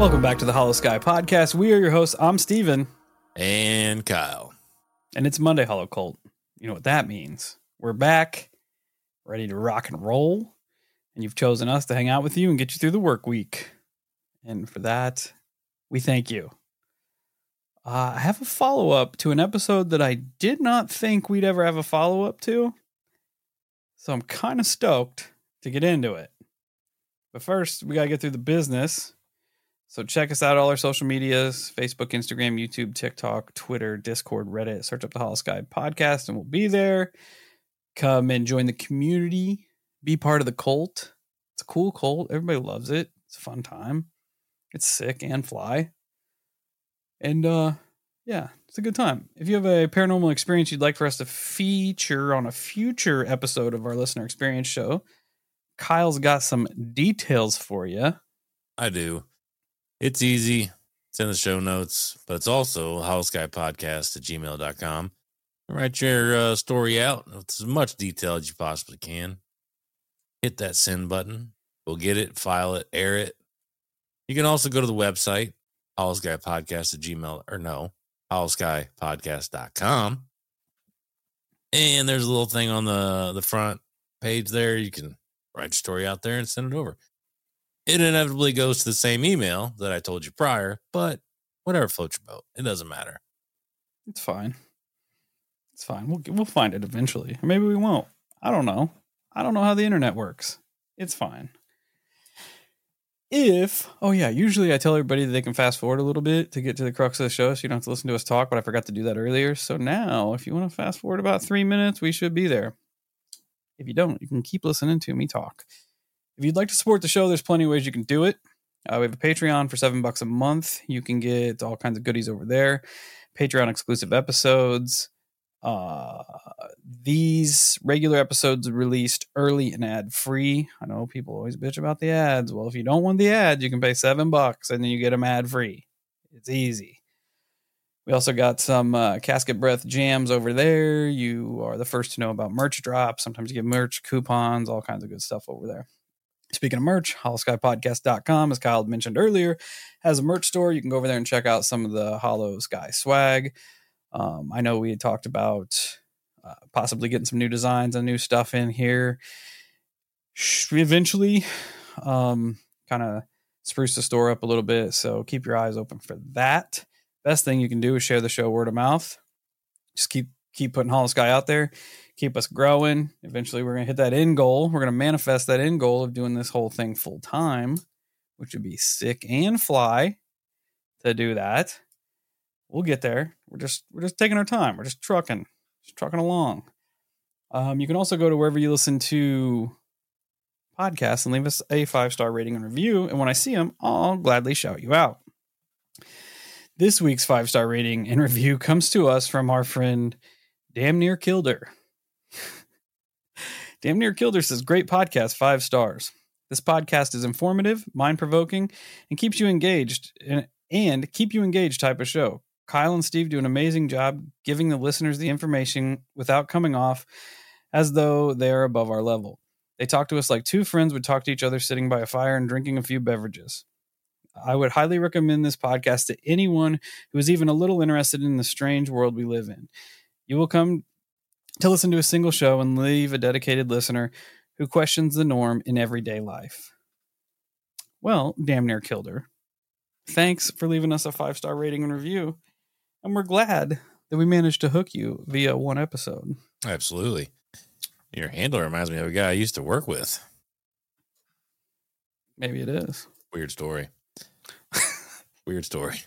Welcome back to the Hollow Sky Podcast. We are your hosts. I'm Steven. And Kyle. And it's Monday Hollow Cult. You know what that means. We're back, ready to rock and roll. And you've chosen us to hang out with you and get you through the work week. And for that, we thank you. I have a follow-up to an episode that I did not think we'd ever have a follow-up to. So I'm kind of stoked to get into it. But first, we got to get through the business. So check us out, all our social medias, Facebook, Instagram, YouTube, TikTok, Twitter, Discord, Reddit. Search up the Hollow Sky Podcast and we'll be there. Come and join the community. Be part of the cult. It's a cool cult. Everybody loves it. It's a fun time. It's sick and fly. And yeah, it's a good time. If you have a paranormal experience you'd like for us to feature on a future episode of our listener experience show, Kyle's got some details for you. I do. It's easy. It's in the show notes, but it's also hollowskypodcast@gmail.com. Write your story out with as much detail as you possibly can. Hit that send button. We'll get it, file it, air it. You can also go to the website, hollowskypodcast@hollowskypodcast.com. And there's a little thing on the front page there. You can write your story out there and send it over. It inevitably goes to the same email that I told you prior, but whatever floats your boat. It doesn't matter. It's fine. It's fine. We'll find it eventually. Or maybe we won't. I don't know. I don't know how the internet works. It's fine. Usually I tell everybody that they can fast forward a little bit to get to the crux of the show so you don't have to listen to us talk, but I forgot to do that earlier. So now, if you want to fast forward about 3 minutes, we should be there. If you don't, you can keep listening to me talk. If you'd like to support the show, there's plenty of ways you can do it. We have a Patreon for $7 a month. You can get all kinds of goodies over there. Patreon exclusive episodes. These regular episodes are released early and ad free. I know people always bitch about the ads. Well, if you don't want the ads, you can pay $7 and then you get them ad free. It's easy. We also got some Casket Breath jams over there. You are the first to know about merch drops. Sometimes you get merch, coupons, all kinds of good stuff over there. Speaking of merch, hollowskypodcast.com, as Kyle mentioned earlier, has a merch store. You can go over there and check out some of the Hollow Sky swag. I know we had talked about possibly getting some new designs and new stuff in here. Eventually, kind of spruce the store up a little bit, so keep your eyes open for that. Best thing you can do is share the show word of mouth. Just keep putting Hollow Sky out there. Keep us growing. Eventually, we're going to hit that end goal. We're going to manifest that end goal of doing this whole thing full time, which would be sick and fly to do that. We'll get there. We're just taking our time. We're just trucking along. You can also go to wherever you listen to podcasts and leave us a 5-star rating and review. And when I see them, I'll gladly shout you out. This week's 5-star rating and review comes to us from our friend Damn Near Kilder. Damn Near Kilder says, great podcast, 5 stars. This podcast is informative, mind-provoking, and keeps you engaged type of show. Kyle and Steve do an amazing job giving the listeners the information without coming off as though they are above our level. They talk to us like two friends would talk to each other sitting by a fire and drinking a few beverages. I would highly recommend this podcast to anyone who is even a little interested in the strange world we live in. You will come to listen to a single show and leave a dedicated listener who questions the norm in everyday life. Well, Damn Near Kilder, thanks for leaving us a 5-star rating and review. And we're glad that we managed to hook you via one episode. Absolutely. Your handle reminds me of a guy I used to work with. Maybe it is. Weird story. Weird story.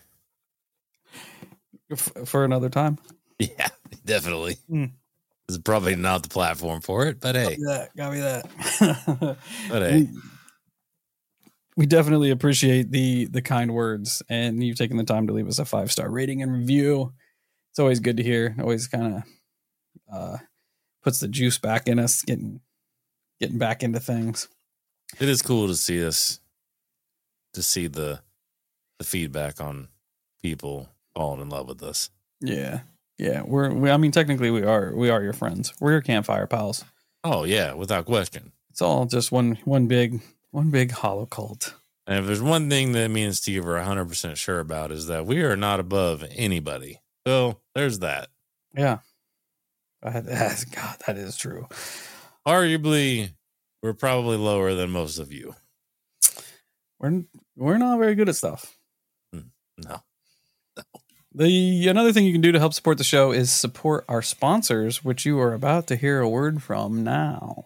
For another time? Yeah, definitely. This is probably not the platform for it, but hey. Got me that. But hey. We definitely appreciate the kind words, and you've taken the time to leave us a 5-star rating and review. It's always good to hear. Always kind of puts the juice back in us, getting back into things. It is cool to see the feedback on people falling in love with us. Yeah. I mean, technically we are your friends. We're your campfire pals. Oh yeah, without question. It's all just one big hollow cult. And if there's one thing that me and Steve are 100% sure about is that we are not above anybody. So there's that. Yeah. God, that is true. Arguably, we're probably lower than most of you. We're not very good at stuff. No. Another thing you can do to help support the show is support our sponsors, which you are about to hear a word from now.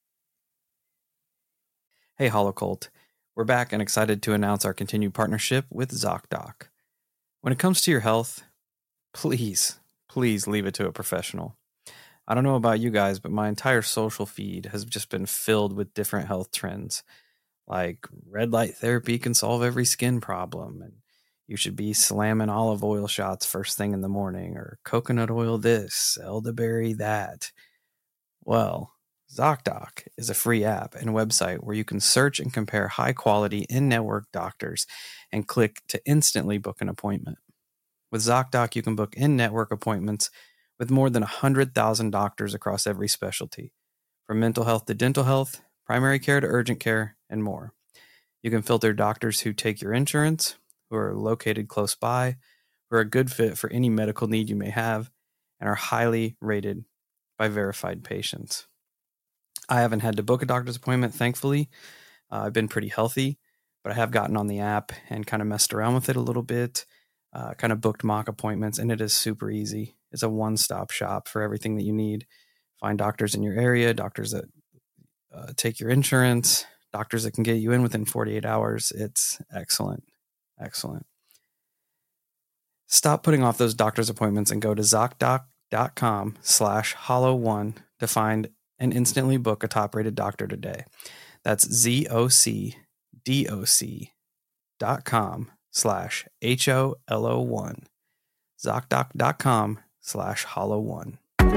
Hey, HoloCult. We're back and excited to announce our continued partnership with ZocDoc. When it comes to your health, please leave it to a professional. I don't know about you guys, but my entire social feed has just been filled with different health trends. Like red light therapy can solve every skin problem, and you should be slamming olive oil shots first thing in the morning, or coconut oil this, elderberry that. Well, ZocDoc is a free app and website where you can search and compare high-quality in-network doctors and click to instantly book an appointment. With ZocDoc, you can book in-network appointments with more than 100,000 doctors across every specialty, from mental health to dental health, primary care to urgent care, and more. You can filter doctors who take your insurance, who are located close by, who are a good fit for any medical need you may have, and are highly rated by verified patients. I haven't had to book a doctor's appointment, thankfully. I've been pretty healthy, but I have gotten on the app and kind of messed around with it a little bit, kind of booked mock appointments, and it is super easy. It's a one-stop shop for everything that you need. Find doctors in your area, doctors that take your insurance, doctors that can get you in within 48 hours. It's excellent. Excellent. Stop putting off those doctor's appointments and go to ZocDoc.com/hollow1 to find and instantly book a top-rated doctor today. That's ZocDoc.com/HOLO1. ZocDoc.com/hollow1.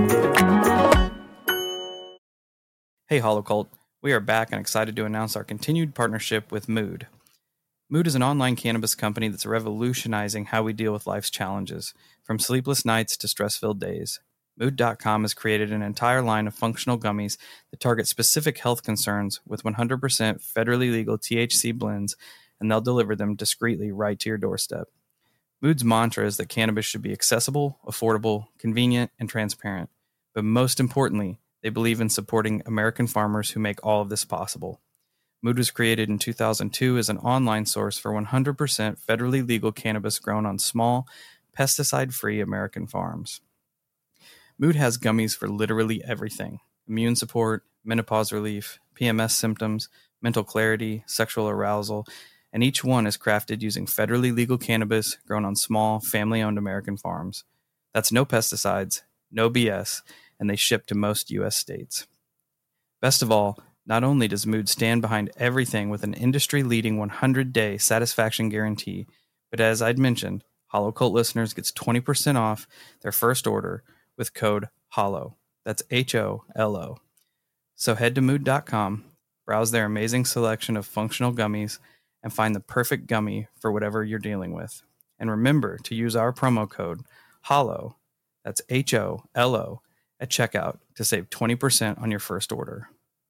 Hey, HoloCult. We are back and excited to announce our continued partnership with Mood. Mood is an online cannabis company that's revolutionizing how we deal with life's challenges, from sleepless nights to stress-filled days. Mood.com has created an entire line of functional gummies that target specific health concerns with 100% federally legal THC blends, and they'll deliver them discreetly right to your doorstep. Mood's mantra is that cannabis should be accessible, affordable, convenient, and transparent. But most importantly, they believe in supporting American farmers who make all of this possible. Mood was created in 2002 as an online source for 100% federally legal cannabis grown on small, pesticide-free American farms. Mood has gummies for literally everything: immune support, menopause relief, PMS symptoms, mental clarity, sexual arousal, and each one is crafted using federally legal cannabis grown on small, family-owned American farms. That's no pesticides, no BS, and they ship to most U.S. states. Best of all, not only does Mood stand behind everything with an industry-leading 100-day satisfaction guarantee, but as I'd mentioned, HoloCult listeners gets 20% off their first order with code HOLLOW. That's HOLO. So head to Mood.com, browse their amazing selection of functional gummies, and find the perfect gummy for whatever you're dealing with. And remember to use our promo code HOLLOW, that's HOLO, at checkout to save 20% on your first order.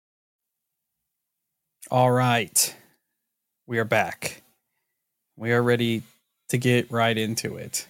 All right. We are back. We are ready to get right into it.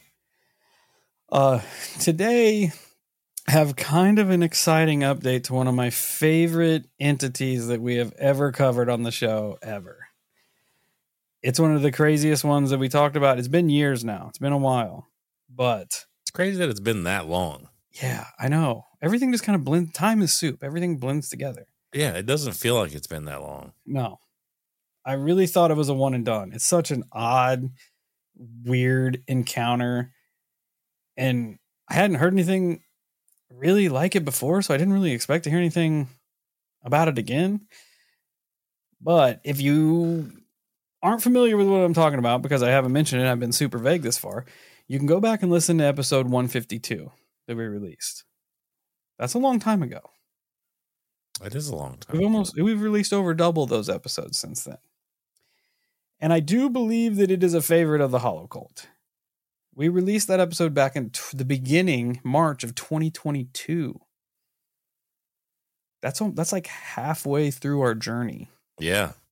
Today, I have kind of an exciting update to one of my favorite entities that we have ever covered on the show ever. It's one of the craziest ones that we talked about. It's been years now. It's been a while. But it's crazy that it's been that long. Yeah, I know. Everything just kind of blends. Time is soup. Everything blends together. Yeah, it doesn't feel like it's been that long. No. I really thought it was a one and done. It's such an odd, weird encounter. And I hadn't heard anything really like it before, so I didn't really expect to hear anything about it again. But if you aren't familiar with what I'm talking about, because I haven't mentioned it, I've been super vague this far, you can go back and listen to episode 152 that we released. That's a long time ago. It is a long time. We've released over double those episodes since then. And I do believe that it is a favorite of the HoloCult. We released that episode back in the beginning, March of 2022. That's like halfway through our journey. Yeah.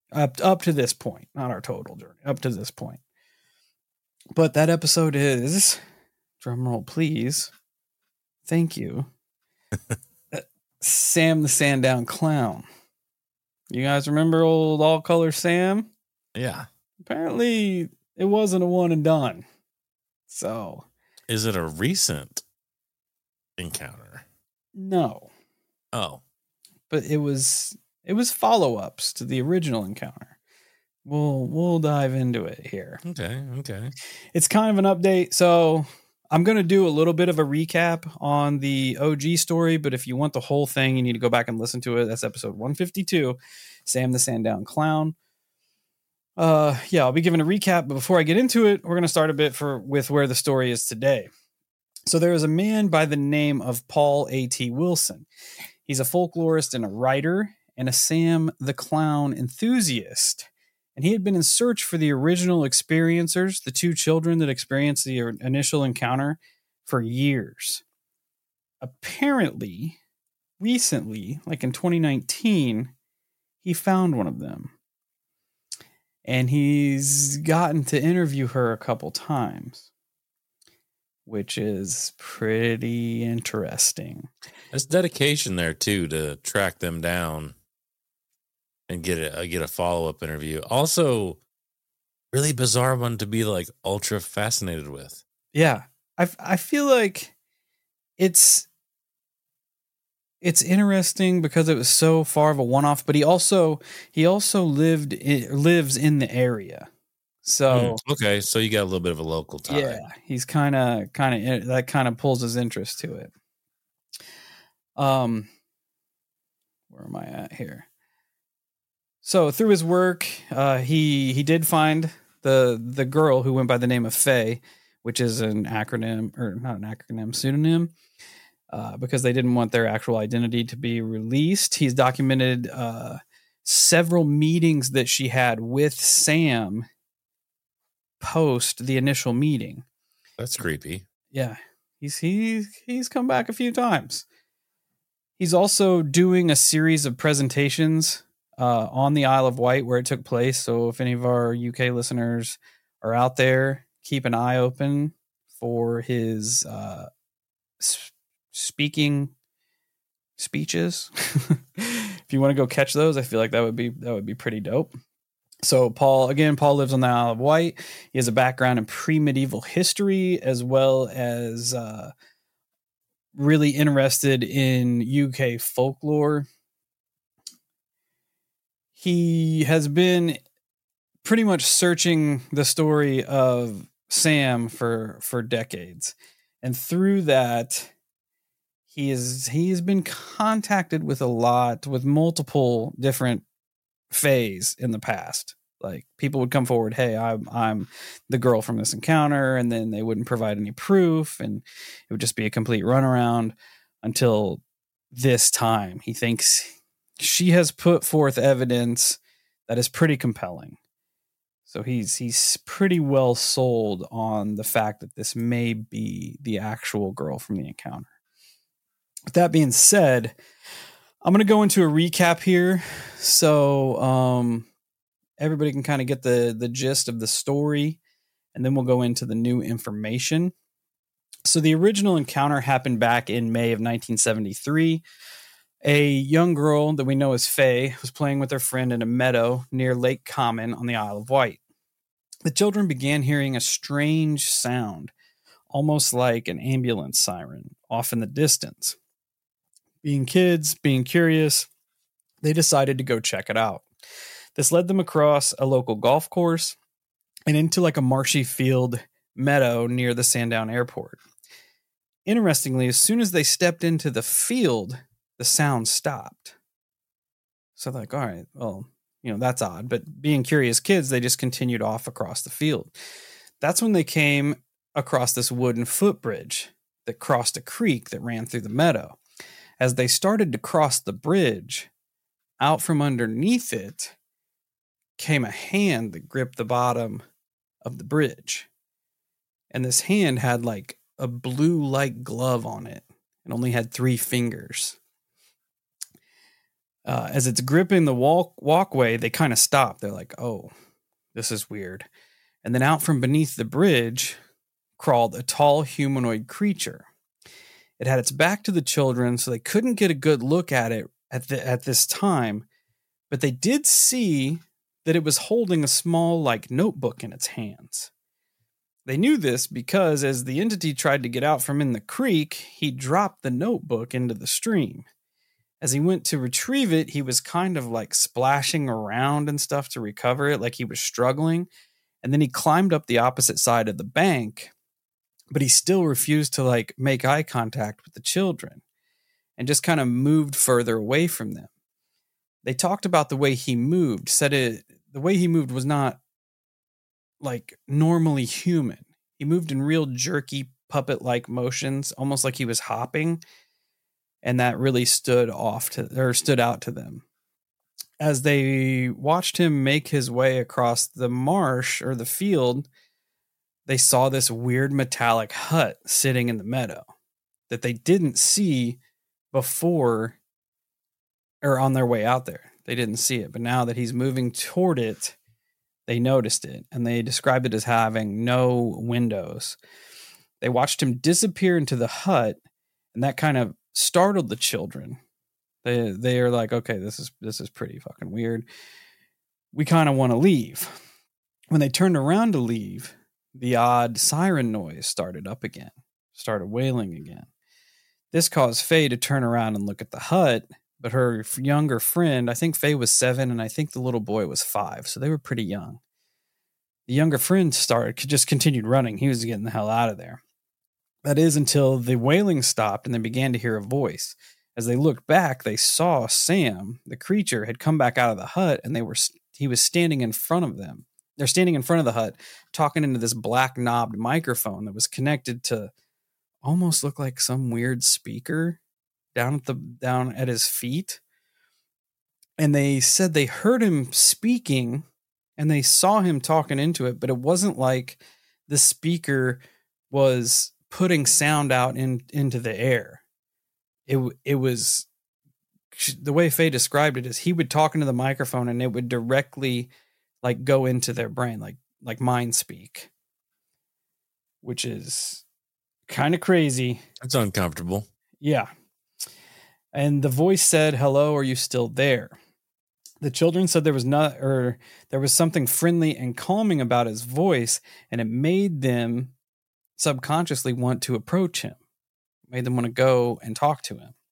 up to this point, not our total journey, up to this point. But that episode is, drumroll please, thank you, Sam the Sandown Clown. You guys remember old All Color Sam? Yeah. Apparently, it wasn't a one and done. So, is it a recent encounter? No. Oh, but it was follow-ups to the original encounter. We'll dive into it here. Okay. It's kind of an update, so I'm going to do a little bit of a recap on the OG story, but if you want the whole thing, you need to go back and listen to it. That's episode 152, Sam the Sandown Clown. I'll be giving a recap, but before I get into it, we're going to start a bit with where the story is today. So there is a man by the name of Paul A.T. Wilson. He's a folklorist and a writer and a Sam the Clown enthusiast. And he had been in search for the original experiencers, the two children that experienced the initial encounter, for years. Apparently, recently, like in 2019, he found one of them. And he's gotten to interview her a couple times, which is pretty interesting. There's dedication there too to track them down and get a follow-up interview. Also, really bizarre one to be like ultra fascinated with. Yeah, I feel like it's interesting because it was so far of a one-off, but he also lives in the area. So okay, so you got a little bit of a local tie. Yeah, he's kind of that kind of pulls his interest to it. Where am I at here? So through his work, he did find the girl who went by the name of Faye, which is an acronym, or not an acronym, pseudonym, because they didn't want their actual identity to be released. He's documented several meetings that she had with Sam post the initial meeting. That's creepy. Yeah, he's come back a few times. He's also doing a series of presentations on the Isle of Wight where it took place. So if any of our UK listeners are out there, keep an eye open for his speaking speeches. If you want to go catch those, I feel like that would be pretty dope. So Paul lives on the Isle of Wight. He has a background in pre-medieval history as well as really interested in UK folklore. He has been pretty much searching the story of Sam for decades. And through that, he has been contacted with multiple different Fays in the past. Like people would come forward, hey, I'm the girl from this encounter, and then they wouldn't provide any proof, and it would just be a complete runaround until this time. He thinks she has put forth evidence that is pretty compelling. So he's pretty well sold on the fact that this may be the actual girl from the encounter. With that being said, I'm going to go into a recap here so everybody can kind of get the gist of the story, and then we'll go into the new information. So the original encounter happened back in May of 1973. A young girl that we know as Faye was playing with her friend in a meadow near Lake Common on the Isle of Wight. The children began hearing a strange sound, almost like an ambulance siren, off in the distance. Being kids, being curious, they decided to go check it out. This led them across a local golf course and into like a marshy field meadow near the Sandown Airport. Interestingly, as soon as they stepped into the field, the sound stopped. So they're like, all right, well, that's odd. But being curious kids, they just continued off across the field. That's when they came across this wooden footbridge that crossed a creek that ran through the meadow. As they started to cross the bridge, out from underneath it came a hand that gripped the bottom of the bridge. And this hand had like a blue-like glove on it and only had 3 fingers. As it's gripping the walkway, they kind of stop. They're like, oh, this is weird. And then out from beneath the bridge crawled a tall humanoid creature. It had its back to the children, so they couldn't get a good look at it at this time, but they did see that it was holding a small, like, notebook in its hands. They knew this because as the entity tried to get out from in the creek, he dropped the notebook into the stream. As he went to retrieve it, he was kind of like splashing around and stuff to recover it, like he was struggling. And then he climbed up the opposite side of the bank, but he still refused to like make eye contact with the children and just kind of moved further away from them. They talked about the way he moved, said the way he moved was not like normally human. He moved in real jerky puppet-like motions, almost like he was hopping, and that really stood out to them. As they watched him make his way across the marsh or the field, they saw this weird metallic hut sitting in the meadow that they didn't see before or on their way out there. They didn't see it, but now that he's moving toward it, they noticed it, and they described it as having no windows. They watched him disappear into the hut, and that kind of startled the children. They are like, okay, this is pretty fucking weird. We kind of want to leave. When they turned around to leave, the odd siren noise started wailing again. This caused Faye to turn around and look at the hut, but her younger friend, I think Faye was 7 and I think the little boy was 5, so they were pretty young. The younger friend just continued running. He was getting the hell out of there. That is until the wailing stopped and they began to hear a voice. As they looked back, they saw Sam, the creature, had come back out of the hut, and he was standing in front of them. They're standing in front of the hut, talking into this black knobbed microphone that was connected to almost look like some weird speaker down at his feet. And they said they heard him speaking and they saw him talking into it, but it wasn't like the speaker was putting sound out into the air. It was the way Faye described it is he would talk into the microphone and it would directly like go into their brain, like mind speak, which is kind of crazy. That's uncomfortable. Yeah. And the voice said, "Hello, are you still there?" The children said there was something friendly and calming about his voice, and it made them subconsciously want to approach him. Made them want to go and talk to him.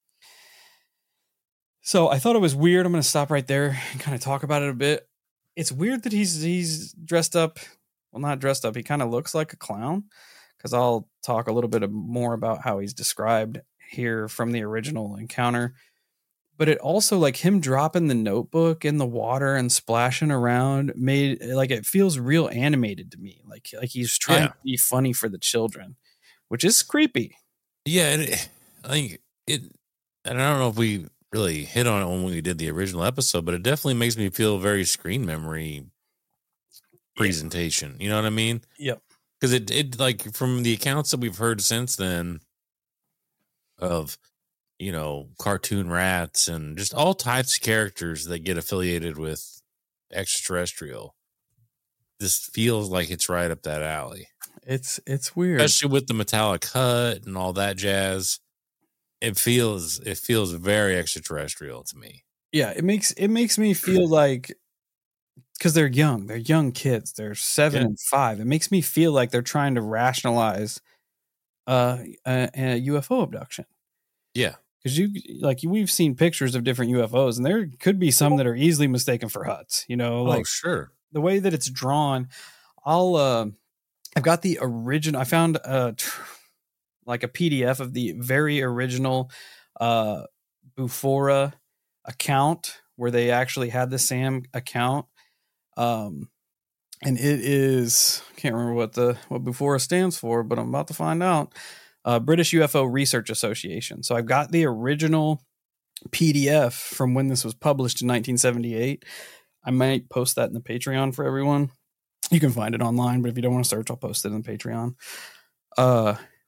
So I thought it was weird. I'm going to stop right there and kind of talk about it a bit. It's weird that he's dressed up. Well, not dressed up. He kind of looks like a clown, because I'll talk a little bit more about how he's described here from the original encounter. But it also, like him dropping the notebook in the water and splashing around, made like it feels real animated to me. Like he's trying to be funny for the children, which is creepy. Yeah, I think it, and I don't know if we really hit on it when we did the original episode, but it definitely makes me feel very screen memory presentation. You know what I mean? Yep. Because it like from the accounts that we've heard since then of, you know, cartoon rats and just all types of characters that get affiliated with extraterrestrial, this feels like it's right up that alley. It's weird, especially with the metallic hut and all that jazz. It feels very extraterrestrial to me. Yeah, it makes me feel like, because they're young kids, they're 7 and 5. It makes me feel like they're trying to rationalize a UFO abduction. Yeah, because we've seen pictures of different UFOs, and there could be some that are easily mistaken for huts. You know, like sure, the way that it's drawn. I've got the original. I found like a PDF of the very original Bufora account where they actually had the Sam account. And it is, I can't remember what Bufora stands for, but I'm about to find out. British UFO Research Association. So I've got the original PDF from when this was published in 1978. I might post that in the Patreon for everyone. You can find it online, but if you don't want to search, I'll post it in the Patreon.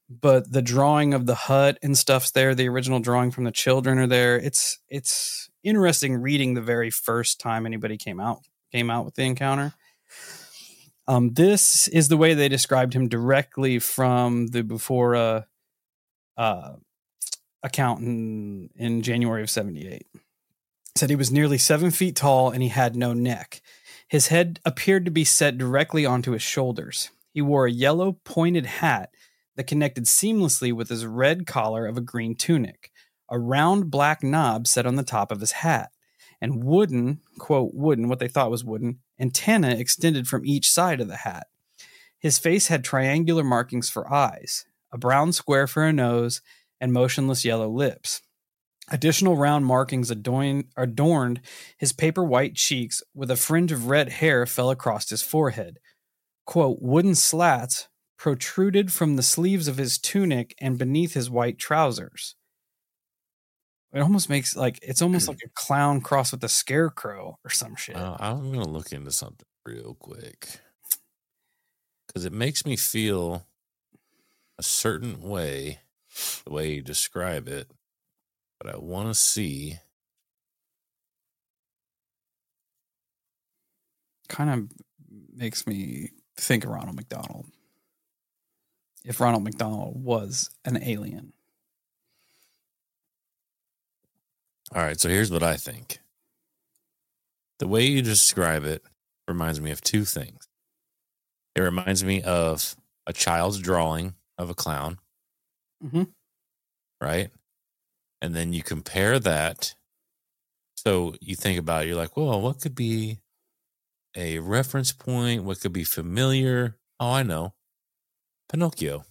but the drawing of the hut and stuff's there. The original drawing from the children are there. It's interesting reading the very first time anybody came out with the encounter. This is the way they described him directly from the Bufora account in January of 78. Said he was nearly 7 feet tall and he had no neck. His head appeared to be set directly onto his shoulders. He wore a yellow pointed hat that connected seamlessly with his red collar of a green tunic, a round black knob set on the top of his hat, and wooden, quote, wooden, what they thought was wooden, antenna extended from each side of the hat. His face had triangular markings for eyes, a brown square for a nose, and motionless yellow lips. Additional round markings adorned his paper white cheeks, with a fringe of red hair fell across his forehead. Quote, wooden slats protruded from the sleeves of his tunic and beneath his white trousers. It almost makes it's almost like a clown crossed with a scarecrow or some shit. I'm going to look into something real quick because it makes me feel a certain way, the way you describe it, but I want to see. Kind of makes me think of Ronald McDonald. If Ronald McDonald was an alien. All right, so here's what I think. The way you describe it reminds me of two things. It reminds me of a child's drawing of a clown. Mm-hmm. Right? And then you compare that. So you think about it, you're like, well, what could be a reference point? What could be familiar? Oh, I know. Pinocchio.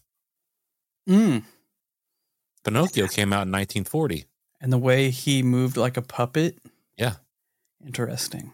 Pinocchio came out in 1940. And the way he moved like a puppet. Yeah. Interesting.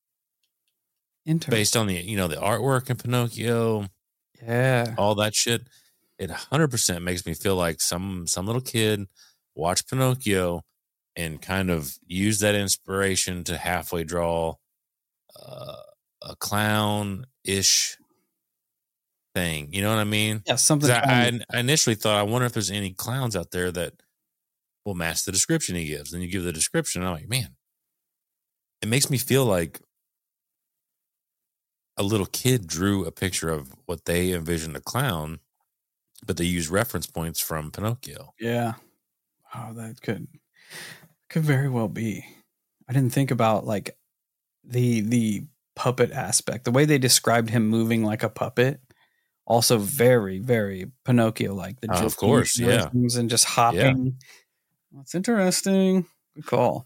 Based on the artwork in Pinocchio. Yeah. All that shit. It 100% makes me feel like some little kid watched Pinocchio and kind of used that inspiration to halfway draw a clown-ish thing. You know what I mean? Yeah, something. I initially thought, I wonder if there's any clowns out there that will match the description he gives. Then you give the description, and I'm like, man, it makes me feel like a little kid drew a picture of what they envisioned a clown, but they use reference points from Pinocchio. Yeah. Oh, that could very well be. I didn't think about like the puppet aspect. The way they described him moving like a puppet, also very, very Pinocchio like. Of course, yeah. And just hopping. Yeah. That's interesting. Good call.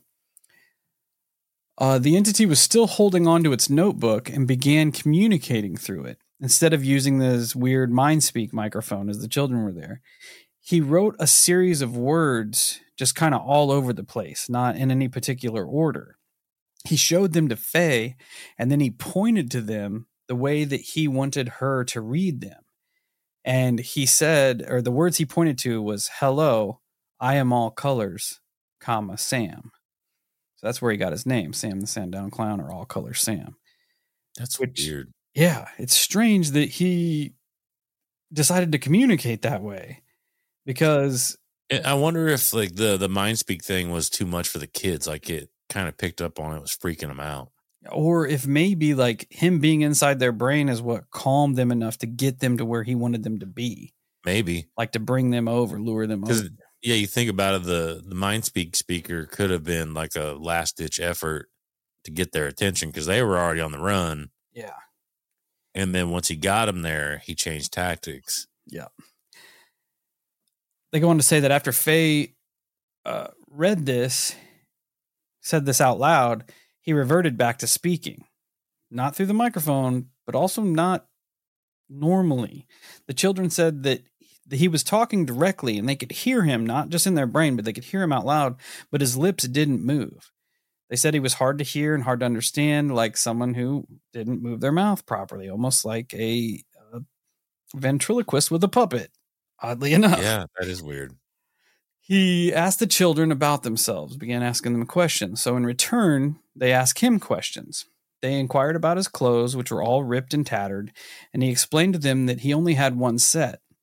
The entity was still holding onto its notebook and began communicating through it. Instead of using this weird MindSpeak microphone as the children were there, he wrote a series of words just kind of all over the place, not in any particular order. He showed them to Faye, and then he pointed to them the way that he wanted her to read them. And he said, or the words he pointed to was, hello, I am all colors, comma, Sam. So that's where he got his name, Sam the Sandown Clown, or All Colors Sam. That's weird. Yeah, it's strange that he decided to communicate that way, because I wonder if like the MindSpeak thing was too much for the kids. Like it kind of picked up on it, was freaking them out. Or if maybe like him being inside their brain is what calmed them enough to get them to where he wanted them to be. Maybe. Like to bring them over, lure them over. Yeah, you think about it, the MindSpeak speaker could have been like a last-ditch effort to get their attention because they were already on the run. Yeah. And then once he got them there, he changed tactics. Yeah. They go on to say that after Faye read this, said this out loud, he reverted back to speaking. Not through the microphone, but also not normally. The children said that he was talking directly and they could hear him, not just in their brain, but they could hear him out loud, but his lips didn't move. They said he was hard to hear and hard to understand, like someone who didn't move their mouth properly, almost like a ventriloquist with a puppet, oddly enough. Yeah, that is weird. He asked the children about themselves, began asking them questions. So in return, they asked him questions. They inquired about his clothes, which were all ripped and tattered, and he explained to them that he only had one set.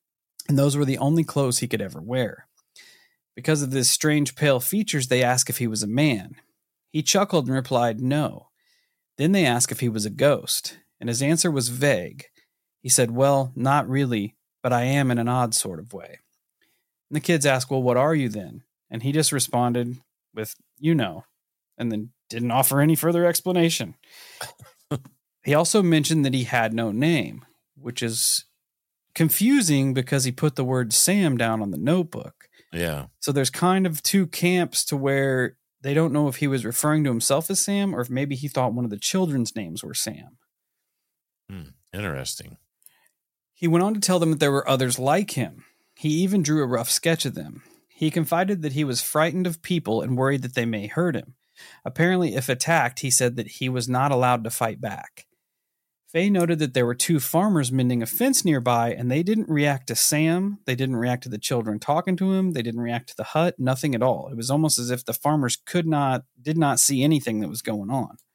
and those were the only clothes he could ever wear. Because of his strange pale features, they asked if he was a man. He chuckled and replied no. Then they asked if he was a ghost, and his answer was vague. He said, well, not really, but I am in an odd sort of way. And the kids asked, well, what are you then? And he just responded with, you know, and then didn't offer any further explanation. He also mentioned that he had no name, which is confusing because he put the word Sam down on the notebook. Yeah. So there's kind of two camps to where they don't know if he was referring to himself as Sam or if maybe he thought one of the children's names were Sam. Interesting. He went on to tell them that there were others like him. He even drew a rough sketch of them. He confided that he was frightened of people and worried that they may hurt him. Apparently, if attacked, he said that he was not allowed to fight back. Faye noted that there were two farmers mending a fence nearby, and they didn't react to Sam. They didn't react to the children talking to him. They didn't react to the hut. Nothing at all. It was almost as if the farmers did not see anything that was going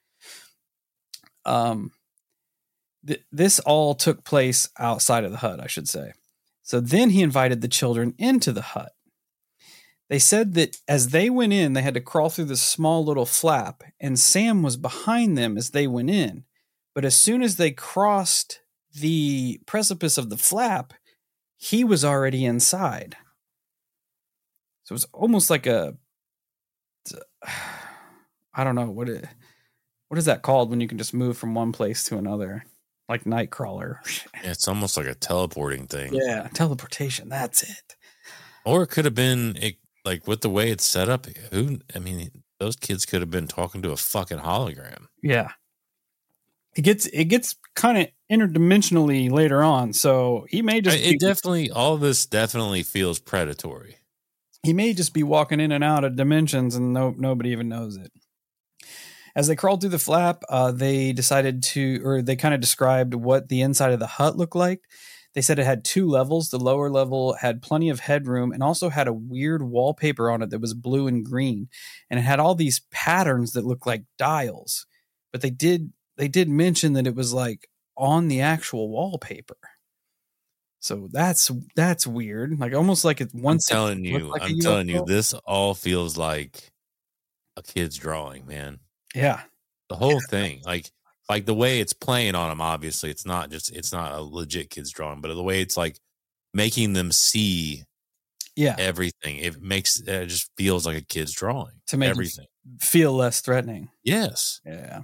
on. This all took place outside of the hut, I should say. So then he invited the children into the hut. They said that as they went in, they had to crawl through this small little flap, and Sam was behind them as they went in. But as soon as they crossed the precipice of the flap, he was already inside. So it was almost like I don't know, what is that called when you can just move from one place to another? Like Nightcrawler. Yeah, it's almost like a teleporting thing. Yeah, teleportation, that's it. Or it could have been, like with the way it's set up, those kids could have been talking to a fucking hologram. Yeah. It gets kind of interdimensionally later on, so he may just all this definitely feels predatory. He may just be walking in and out of dimensions and nobody even knows it. As they crawled through the flap, they kind of described what the inside of the hut looked like. They said it had 2 levels. The lower level had plenty of headroom and also had a weird wallpaper on it that was blue and green, and it had all these patterns that looked like dials. But they did mention that it was like on the actual wallpaper. So that's weird. Like almost like it's I'm telling you, this all feels like a kid's drawing, man. Yeah. The whole thing. Like the way it's playing on them, obviously it's not a legit kid's drawing, but the way it's like making them see everything. It just feels like a kid's drawing. To make everything feel less threatening. Yes. Yeah.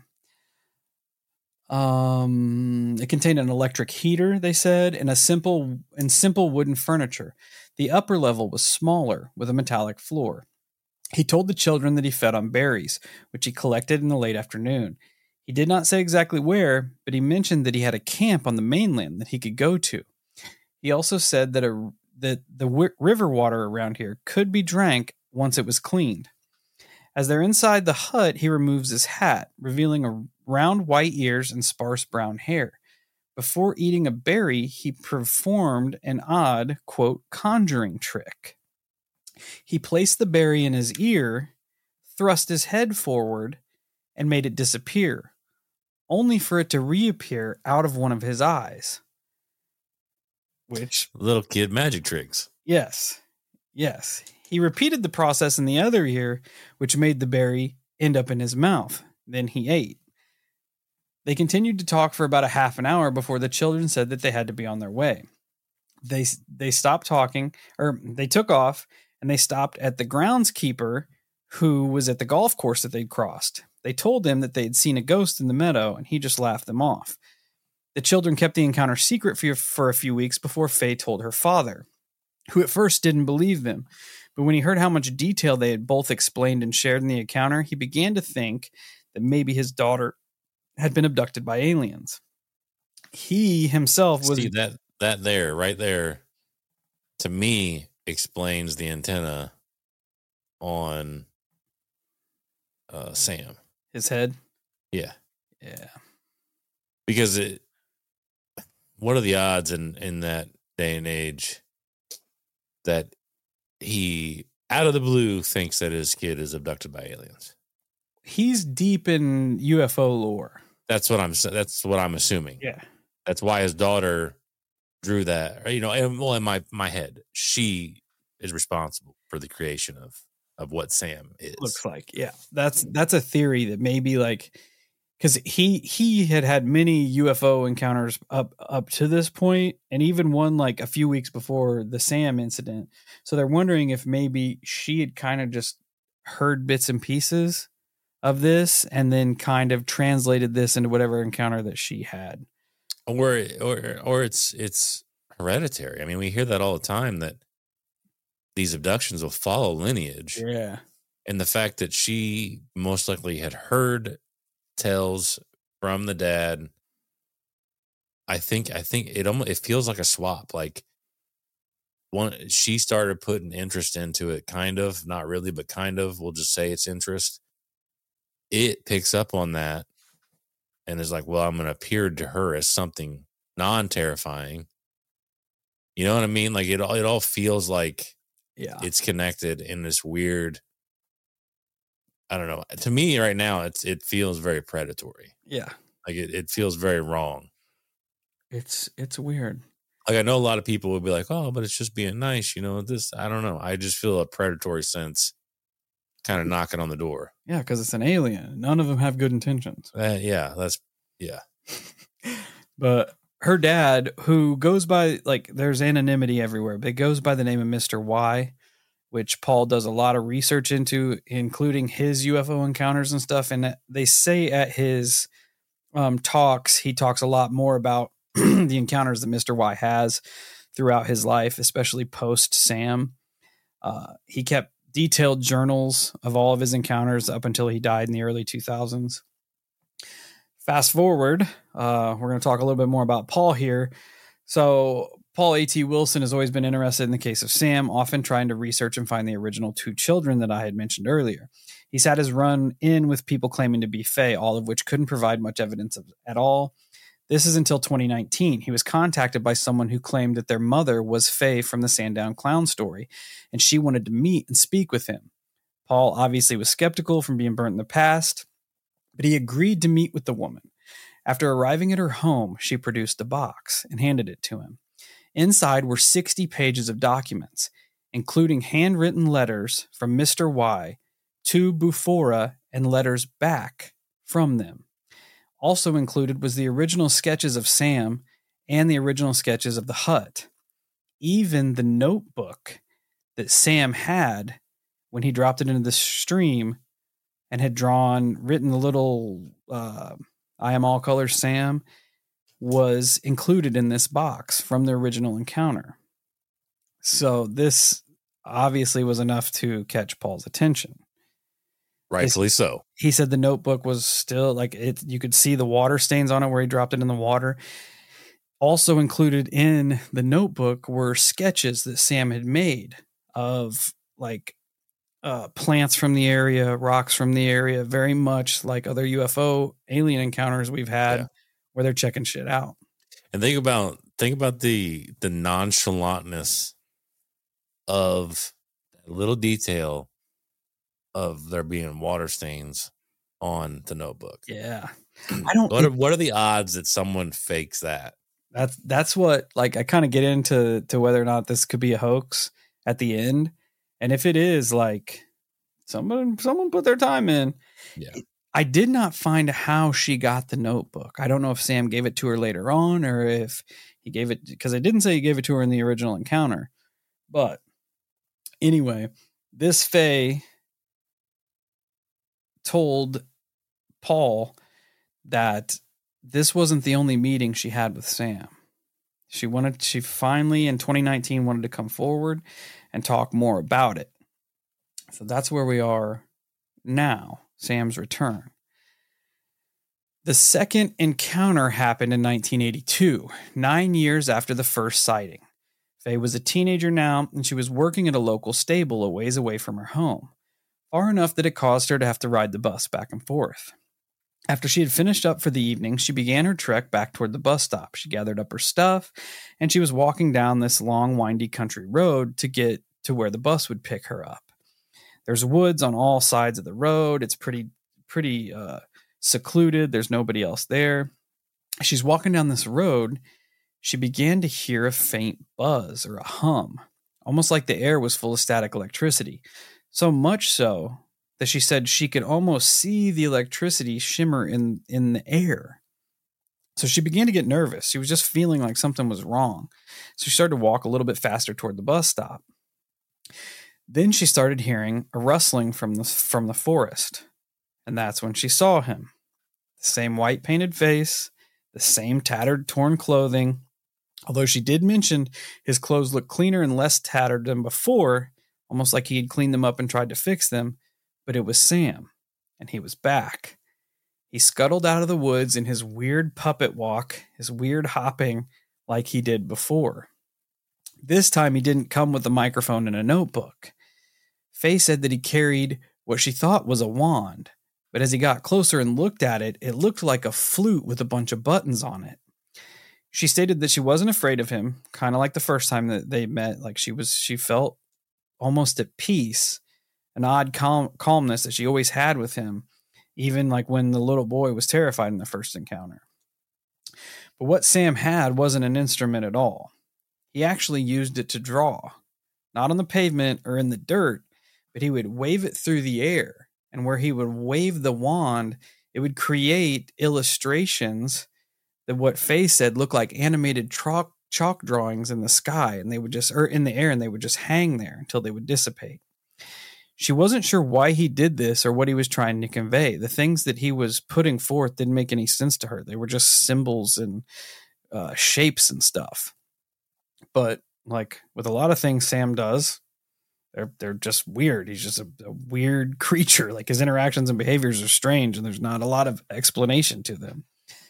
It contained an electric heater, they said, and simple wooden furniture. The upper level was smaller with a metallic floor. He told the children that he fed on berries, which he collected in the late afternoon. He did not say exactly where, but he mentioned that he had a camp on the mainland that he could go to. He also said that the river water around here could be drank once it was cleaned. As they're inside the hut, he removes his hat, revealing a round white ears and sparse brown hair. Before eating a berry, he performed an odd, quote, conjuring trick. He placed the berry in his ear, thrust his head forward, and made it disappear, only for it to reappear out of one of his eyes. Which... little kid magic tricks. Yes. He repeated the process in the other ear, which made the berry end up in his mouth. Then he ate. They continued to talk for about a half an hour before the children said that they had to be on their way. They stopped talking, or they took off, and they stopped at the groundskeeper who was at the golf course that they'd crossed. They told him that they'd seen a ghost in the meadow, and he just laughed them off. The children kept the encounter secret for a few weeks before Faye told her father, who at first didn't believe them. But when he heard how much detail they had both explained and shared in the encounter, he began to think that maybe his daughter had been abducted by aliens. He himself was... See, that there, right there, to me, explains the antenna on Sam. His head? Yeah. Yeah. Because what are the odds in that day and age that he, out of the blue, thinks that his kid is abducted by aliens? He's deep in UFO lore. That's what I'm assuming. Yeah. That's why his daughter drew that. You know, and, well, in my head, she is responsible for the creation of what Sam is. Looks like, yeah, that's a theory that maybe like, because he had many UFO encounters up to this point, and even one like a few weeks before the Sam incident. So they're wondering if maybe she had kind of just heard bits and pieces of this, and then kind of translated this into whatever encounter that she had. Or it's hereditary. I mean, we hear that all the time, that these abductions will follow lineage. Yeah. And the fact that she most likely had heard tales from the dad, I think it feels like a swap. Like she started putting interest into it, kind of, not really, but kind of. We'll just say it's interest. It picks up on that and is like, well, I'm going to appear to her as something non-terrifying. You know what I mean? Like it all feels like, yeah, it's connected in this weird, I don't know. To me right now, it feels very predatory. Yeah. Like it feels very wrong. It's weird. Like I know a lot of people would be like, oh, but it's just being nice. You know, I don't know. I just feel a predatory sense kind of knocking on the door. Yeah, because it's an alien. None of them have good intentions. Yeah. But her dad, who goes by, like, there's anonymity everywhere, but goes by the name of Mr. Y, which Paul does a lot of research into, including his UFO encounters and stuff. And they say at his talks, he talks a lot more about the encounters that Mr. Y has throughout his life, especially post Sam. He kept detailed journals of all of his encounters up until he died in the early 2000s. Fast forward, we're going to talk a little bit more about Paul here. So Paul A.T. Wilson has always been interested in the case of Sam, often trying to research and find the original two children that I had mentioned earlier. He's had his run in with people claiming to be Fae, all of which couldn't provide much evidence at all. This is until 2019. He was contacted by someone who claimed that their mother was Fae from the Sandown Clown story, and she wanted to meet and speak with him. Paul obviously was skeptical from being burnt in the past, but he agreed to meet with the woman. After arriving at her home, she produced a box and handed it to him. Inside were 60 pages of documents, including handwritten letters from Mr. Y to Bufora and letters back from them. Also included was the original sketches of Sam and the original sketches of the hut. Even the notebook that Sam had when he dropped it into the stream and had written the little I am all colors Sam was included in this box from the original encounter. So this obviously was enough to catch Paul's attention. Rightfully so. He said the notebook was still like it. You could see the water stains on it where he dropped it in the water. Also included in the notebook were sketches that Sam had made of like plants from the area, rocks from the area, very much like other UFO alien encounters we've had where they're checking shit out. And think about the nonchalantness of that little detail of there being water stains on the notebook. Yeah. What are the odds that someone fakes that? That's what, like, I kind of get into whether or not this could be a hoax at the end. And if it is, like, someone put their time in. Yeah. I did not find how she got the notebook. I don't know if Sam gave it to her later on or if he gave it, because it didn't say he gave it to her in the original encounter. But anyway, this Faye told Paul that this wasn't the only meeting she had with Sam. She finally in 2019 wanted to come forward and talk more about it. So that's where we are now, Sam's return. The second encounter happened in 1982, 9 years after the first sighting. Faye was a teenager now, and she was working at a local stable a ways away from her home, far enough that it caused her to have to ride the bus back and forth. After she had finished up for the evening, she began her trek back toward the bus stop. She gathered up her stuff, and she was walking down this long, windy country road to get to where the bus would pick her up. There's woods on all sides of the road. It's pretty secluded. There's nobody else there. She's walking down this road, she began to hear a faint buzz or a hum, almost like the air was full of static electricity. So much so that she said she could almost see the electricity shimmer in the air. So she began to get nervous. She was just feeling like something was wrong. So she started to walk a little bit faster toward the bus stop. Then she started hearing a rustling from the forest. And that's when she saw him. The same white painted face, the same tattered, torn clothing. Although she did mention his clothes looked cleaner and less tattered than before, almost like he had cleaned them up and tried to fix them. But it was Sam, and he was back. He scuttled out of the woods in his weird puppet walk, his weird hopping, like he did before. This time he didn't come with a microphone and a notebook. Faye said that he carried what she thought was a wand, but as he got closer and looked at it, it looked like a flute with a bunch of buttons on it. She stated that she wasn't afraid of him, kind of like the first time that they met. Like she felt almost at peace, an odd calmness that she always had with him, even like when the little boy was terrified in the first encounter. But what Sam had wasn't an instrument at all. He actually used it to draw, not on the pavement or in the dirt, but he would wave it through the air. And where he would wave the wand, it would create illustrations that what Faye said looked like animated chalk drawings in the sky, and they would just, or in the air, and they would just hang there until they would dissipate. She wasn't sure why he did this or what he was trying to convey. The things that he was putting forth didn't make any sense to her. They were just symbols and shapes and stuff. But like with a lot of things Sam does, they're just weird. He's just a weird creature. Like his interactions and behaviors are strange, and there's not a lot of explanation to them.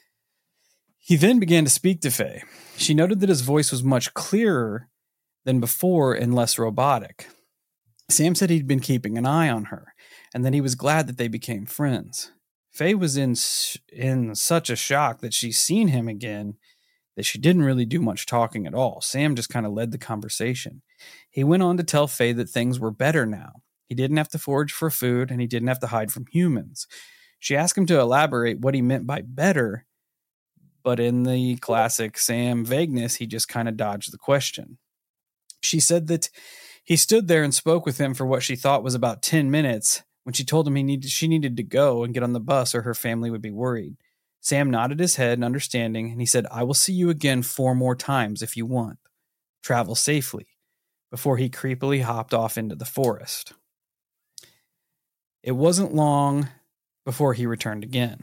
He then began to speak to Faye. She noted that his voice was much clearer than before and less robotic. Sam said he'd been keeping an eye on her, and that he was glad that they became friends. Faye was in such a shock that she's seen him again that she didn't really do much talking at all. Sam just kind of led the conversation. He went on to tell Faye that things were better now. He didn't have to forage for food, and he didn't have to hide from humans. She asked him to elaborate what he meant by better, but in the classic Sam vagueness, he just kind of dodged the question. She said that he stood there and spoke with him for what she thought was about 10 minutes when she told him she needed to go and get on the bus or her family would be worried. Sam nodded his head in understanding, and he said, "I will see you again 4 more times if you want. Travel safely," before he creepily hopped off into the forest. It wasn't long before he returned again.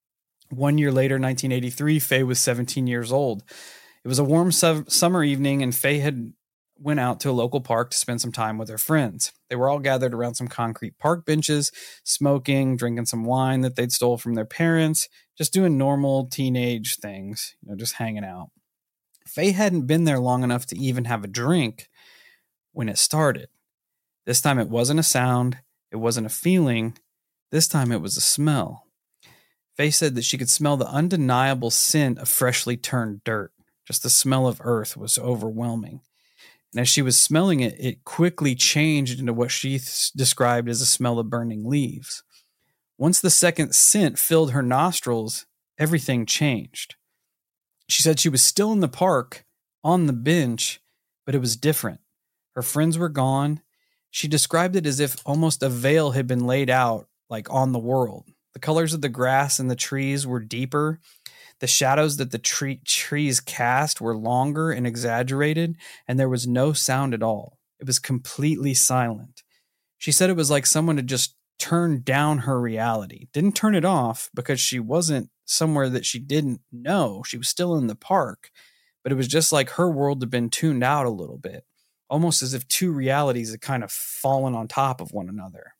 1 year later, 1983, Faye was 17 years old. It was a warm summer evening, and Faye had went out to a local park to spend some time with her friends. They were all gathered around some concrete park benches, smoking, drinking some wine that they'd stole from their parents, just doing normal teenage things, just hanging out. Faye hadn't been there long enough to even have a drink when it started. This time it wasn't a sound, it wasn't a feeling, this time it was a smell. Faye said that she could smell the undeniable scent of freshly turned dirt. Just the smell of earth was overwhelming. And as she was smelling it, it quickly changed into what she described as a smell of burning leaves. Once the second scent filled her nostrils, everything changed. She said she was still in the park, on the bench, but it was different. Her friends were gone. She described it as if almost a veil had been laid out, like on the world. The colors of the grass and the trees were deeper. The shadows that the trees cast were longer and exaggerated, and there was no sound at all. It was completely silent. She said it was like someone had just turned down her reality. Didn't turn it off because she wasn't somewhere that she didn't know. She was still in the park, but it was just like her world had been tuned out a little bit, almost as if 2 realities had kind of fallen on top of one another.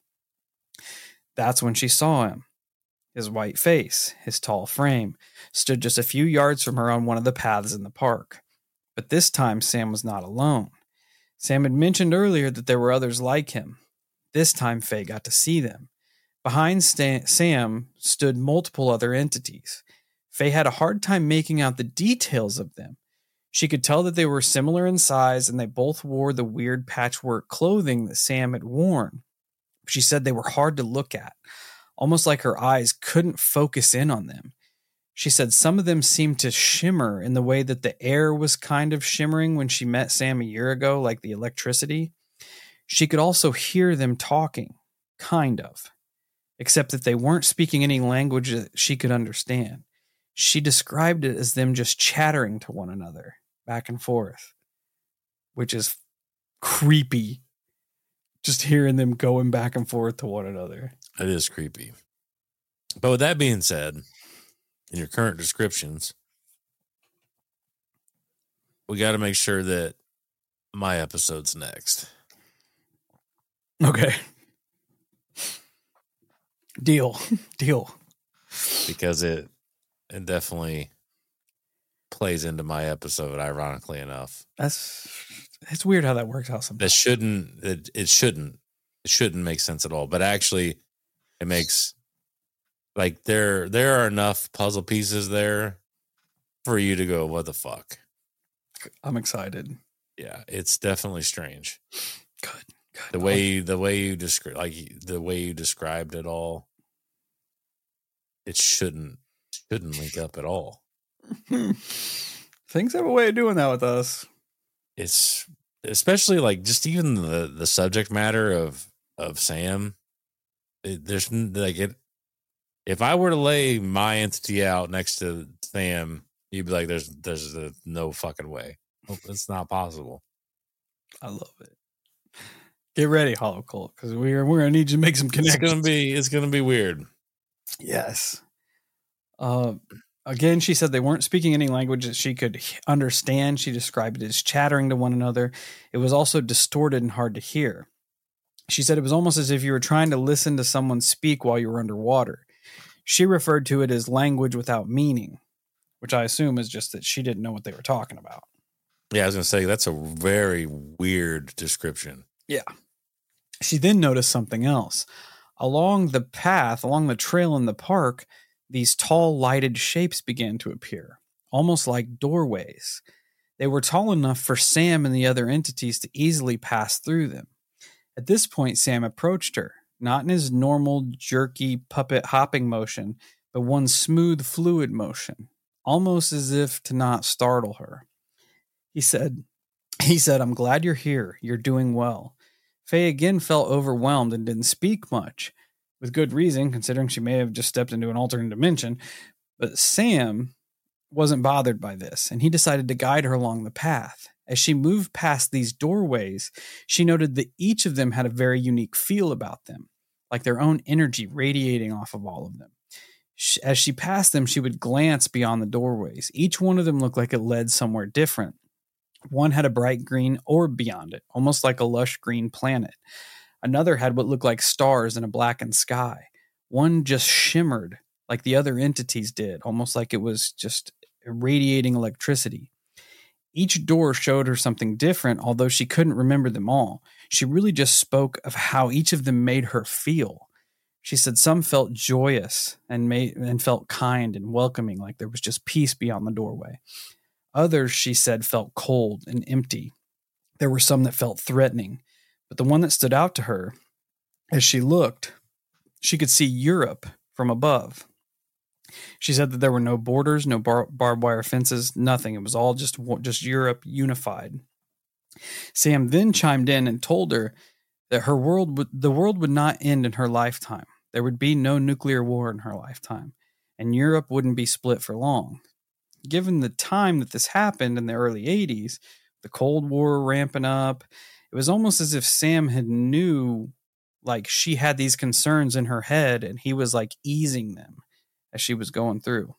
That's when she saw him. His white face, his tall frame, stood just a few yards from her on one of the paths in the park. But this time, Sam was not alone. Sam had mentioned earlier that there were others like him. This time, Faye got to see them. Behind Sam stood multiple other entities. Faye had a hard time making out the details of them. She could tell that they were similar in size, and they both wore the weird patchwork clothing that Sam had worn. She said they were hard to look at. Almost like her eyes couldn't focus in on them. She said some of them seemed to shimmer in the way that the air was kind of shimmering when she met Sam a year ago, like the electricity. She could also hear them talking, kind of, except that they weren't speaking any language that she could understand. She described it as them just chattering to one another, back and forth, which is creepy. Just hearing them going back and forth to one another. It is creepy. But with that being said, in your current descriptions, we got to make sure that my episode's next. Okay. Deal. Because it definitely plays into my episode, ironically enough. It's weird how that works out sometimes. It shouldn't make sense at all. But actually, it makes, like, there are enough puzzle pieces there for you to go, what the fuck? I'm excited. Yeah, it's definitely strange. Good. The way you described it all, it shouldn't link up at all. Things have a way of doing that with us. It's especially like just even the subject matter of Sam. There's like it. If I were to lay my entity out next to Sam, you'd be like, "There's no fucking way. It's not possible." I love it. Get ready, Hollow Cult, because we're gonna need you to make some connections. It's gonna be weird. Yes. Again, she said they weren't speaking any language that she could understand. She described it as chattering to one another. It was also distorted and hard to hear. She said it was almost as if you were trying to listen to someone speak while you were underwater. She referred to it as language without meaning, which I assume is just that she didn't know what they were talking about. Yeah, I was going to say, that's a very weird description. Yeah. She then noticed something else. Along the trail in the park, these tall lighted shapes began to appear, almost like doorways. They were tall enough for Sam and the other entities to easily pass through them. At this point, Sam approached her, not in his normal jerky puppet hopping motion, but one smooth, fluid motion, almost as if to not startle her. He said, "I'm glad you're here. You're doing well." Faye again felt overwhelmed and didn't speak much, with good reason, considering she may have just stepped into an alternate dimension. But Sam wasn't bothered by this, and he decided to guide her along the path. As she moved past these doorways, she noted that each of them had a very unique feel about them, like their own energy radiating off of all of them. As she passed them, she would glance beyond the doorways. Each one of them looked like it led somewhere different. One had a bright green orb beyond it, almost like a lush green planet. Another had what looked like stars in a blackened sky. One just shimmered like the other entities did, almost like it was just radiating electricity. Each door showed her something different, although she couldn't remember them all. She really just spoke of how each of them made her feel. She said some felt joyous and felt kind and welcoming, like there was just peace beyond the doorway. Others, she said, felt cold and empty. There were some that felt threatening, but the one that stood out to her, as she looked, she could see Europe from above. She said that there were no borders, no barbed wire fences, nothing. It was all just Europe unified. Sam then chimed in and told her that the world would not end in her lifetime. There would be no nuclear war in her lifetime, and Europe wouldn't be split for long. Given the time that this happened in the early 80s, the Cold War ramping up, it was almost as if Sam had knew, like, she had these concerns in her head and he was like easing them as she was going through.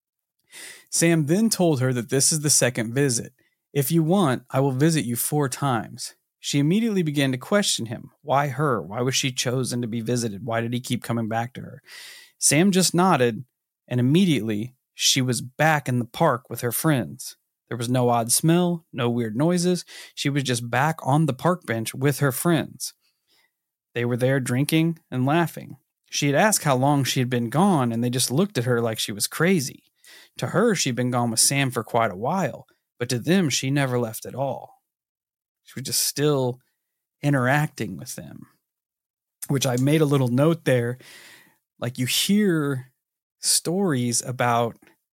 Sam then told her that this is the second visit. "If you want, I will visit you 4 times. She immediately began to question him. Why her? Why was she chosen to be visited? Why did he keep coming back to her? Sam just nodded, and immediately she was back in the park with her friends. There was no odd smell, no weird noises. She was just back on the park bench with her friends. They were there drinking and laughing. She had asked how long she had been gone, and they just looked at her like she was crazy. To her, she'd been gone with Sam for quite a while, but to them, she never left at all. She was just still interacting with them," which I made a little note there. Like, you hear stories about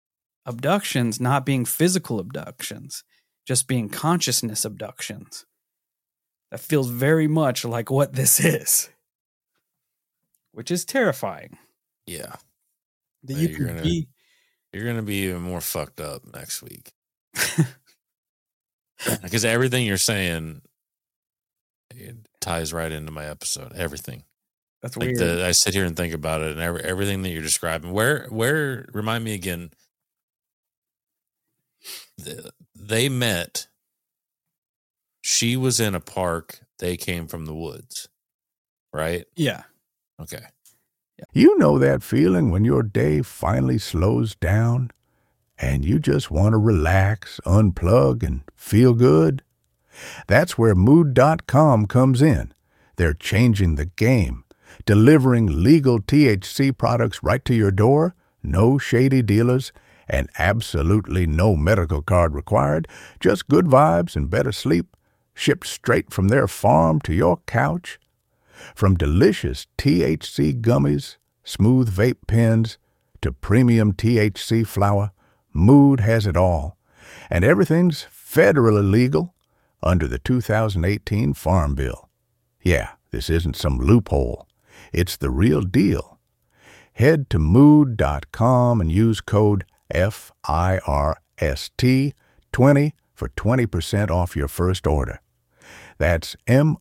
abductions not being physical abductions, just being consciousness abductions. That feels very much like what this is, which is terrifying. Yeah. That you're gonna be even more fucked up next week. Because everything you're saying, it ties right into my episode. Everything. That's like weird. I sit here and think about it, and everything that you're describing. Where remind me again. They met. She was in a park. They came from the woods, right? Yeah. Okay. Yeah. You know that feeling when your day finally slows down and you just want to relax, unplug, and feel good? That's where Mood.com comes in. They're changing the game, delivering legal THC products right to your door, no shady dealers, and absolutely no medical card required, just good vibes and better sleep, shipped straight from their farm to your couch. From delicious THC gummies, smooth vape pens, to premium THC flower, Mood has it all. And everything's federally legal under the 2018 Farm Bill. Yeah, this isn't some loophole. It's the real deal. Head to Mood.com and use code FIRST20 for 20% off your first order. That's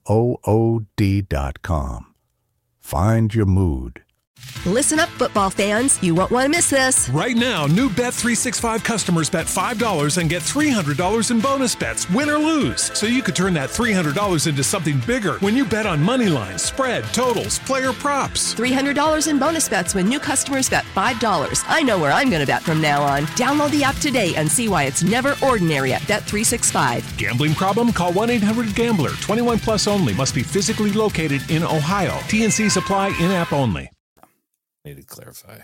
MOOD.com. Find your mood. Listen up, football fans. You won't want to miss this. Right now, new Bet365 customers bet $5 and get $300 in bonus bets, win or lose. So you could turn that $300 into something bigger when you bet on money lines, spread, totals, player props. $300 in bonus bets when new customers bet $5. I know where I'm going to bet from now on. Download the app today and see why it's never ordinary at Bet365. Gambling problem? Call 1-800-GAMBLER. 21 plus only. Must be physically located in Ohio. T&Cs apply. In-app only. Need to clarify.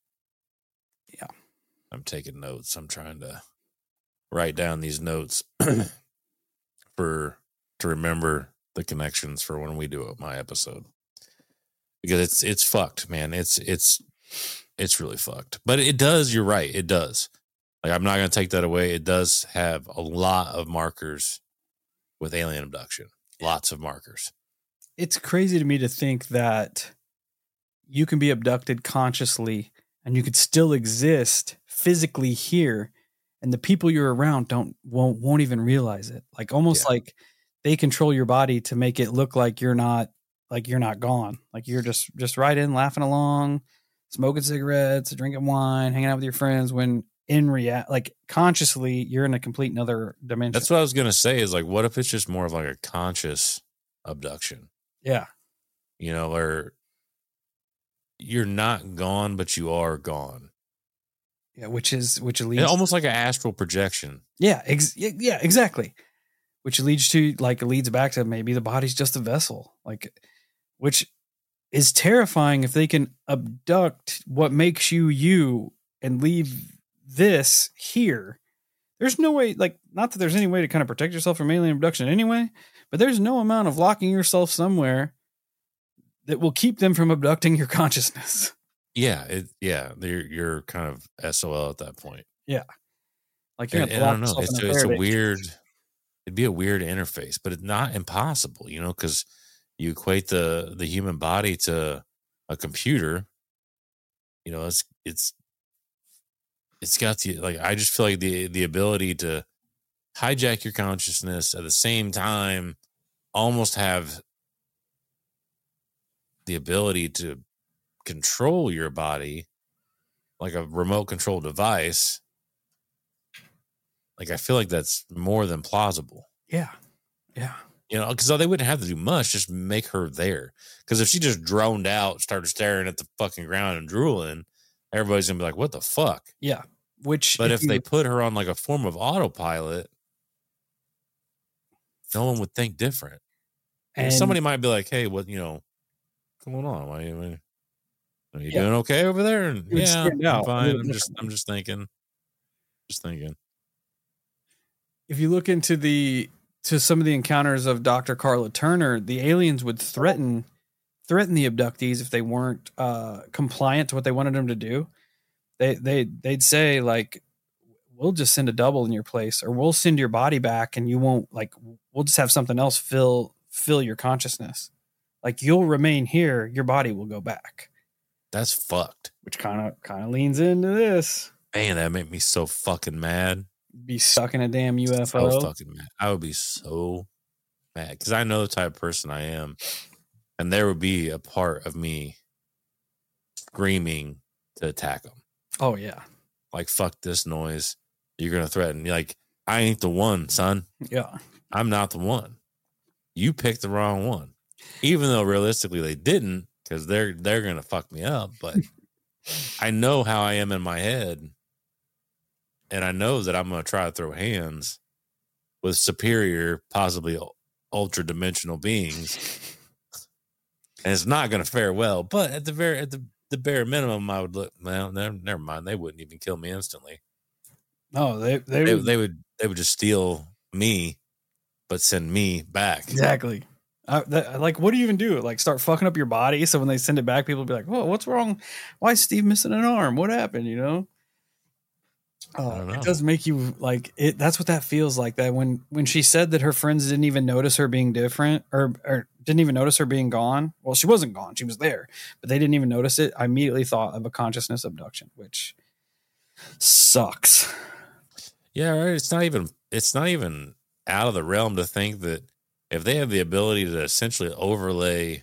Yeah. I'm taking notes. I'm trying to write down these notes to remember the connections for when we do my episode. Because it's fucked, man. It's really fucked. But it does, you're right. It does. Like, I'm not going to take that away. It does have a lot of markers with alien abduction. Lots of markers. It's crazy to me to think that you can be abducted consciously and you could still exist physically here, and the people you're around won't even realize it. Like, almost like they control your body to make it look like you're not gone. Like, you're just right in, laughing along, smoking cigarettes, drinking wine, hanging out with your friends, when in like, consciously you're in a complete another dimension. That's what I was going to say, is like, what if it's just more of like a conscious abduction? Yeah. You know, or you're not gone, but you are gone. Yeah, which leads almost like an astral projection. Yeah, yeah, exactly. Which leads back to maybe the body's just a vessel, like, which is terrifying if they can abduct what makes you and leave this here. There's no way, like, not that there's any way to kind of protect yourself from alien abduction anyway, but there's no amount of locking yourself somewhere that will keep them from abducting your consciousness. Yeah, you're kind of SOL at that point. Yeah, like, you're I don't know. It's a weird. It'd be a weird interface, but it's not impossible, you know, because you equate the human body to a computer. You know, it's got the, like, I just feel like the ability to hijack your consciousness at the same time, almost have the ability to control your body like a remote control device. Like, I feel like that's more than plausible. Yeah. You know, because they wouldn't have to do much, just make her there. Because if she just droned out, started staring at the fucking ground and drooling, everybody's gonna be like, what the fuck? Yeah. But if they put her on like a form of autopilot, no one would think different. And somebody might be like, hey, what, you know, what's going on? Are you doing okay over there? And yeah, I'm fine. I'm just thinking. If you look into some of the encounters of Dr. Carla Turner, the aliens would threaten the abductees if they weren't compliant to what they wanted them to do. They'd say, like, we'll just send a double in your place, or we'll send your body back and you won't, like, we'll just have something else fill your consciousness. Like, you'll remain here, your body will go back. That's fucked. Which kind of leans into this. Man, that made me so fucking mad. Be stuck in a damn UFO. So fucking mad. I would be so mad because I know the type of person I am, and there would be a part of me screaming to attack them. Oh yeah, like fuck this noise. You're gonna threaten. Like I ain't the one, son. Yeah, I'm not the one. You picked the wrong one, even though realistically they didn't, because they're gonna fuck me up. But I know how I am in my head. And I know that I'm going to try to throw hands with superior, possibly ultra-dimensional beings. And it's not going to fare well. But at the bare minimum, I would look, well, never mind. They wouldn't even kill me instantly. No, they would just steal me, but send me back. Exactly. Like, what do you even do? Like, start fucking up your body? So when they send it back, people will be like, whoa, what's wrong? Why is Steve missing an arm? What happened, you know? It does make you like it. That's what that feels like. That when she said that her friends didn't even notice her being different, or didn't even notice her being gone. Well, she wasn't gone; she was there, but they didn't even notice it. I immediately thought of a consciousness abduction, which sucks. Yeah, right. It's not even out of the realm to think that if they have the ability to essentially overlay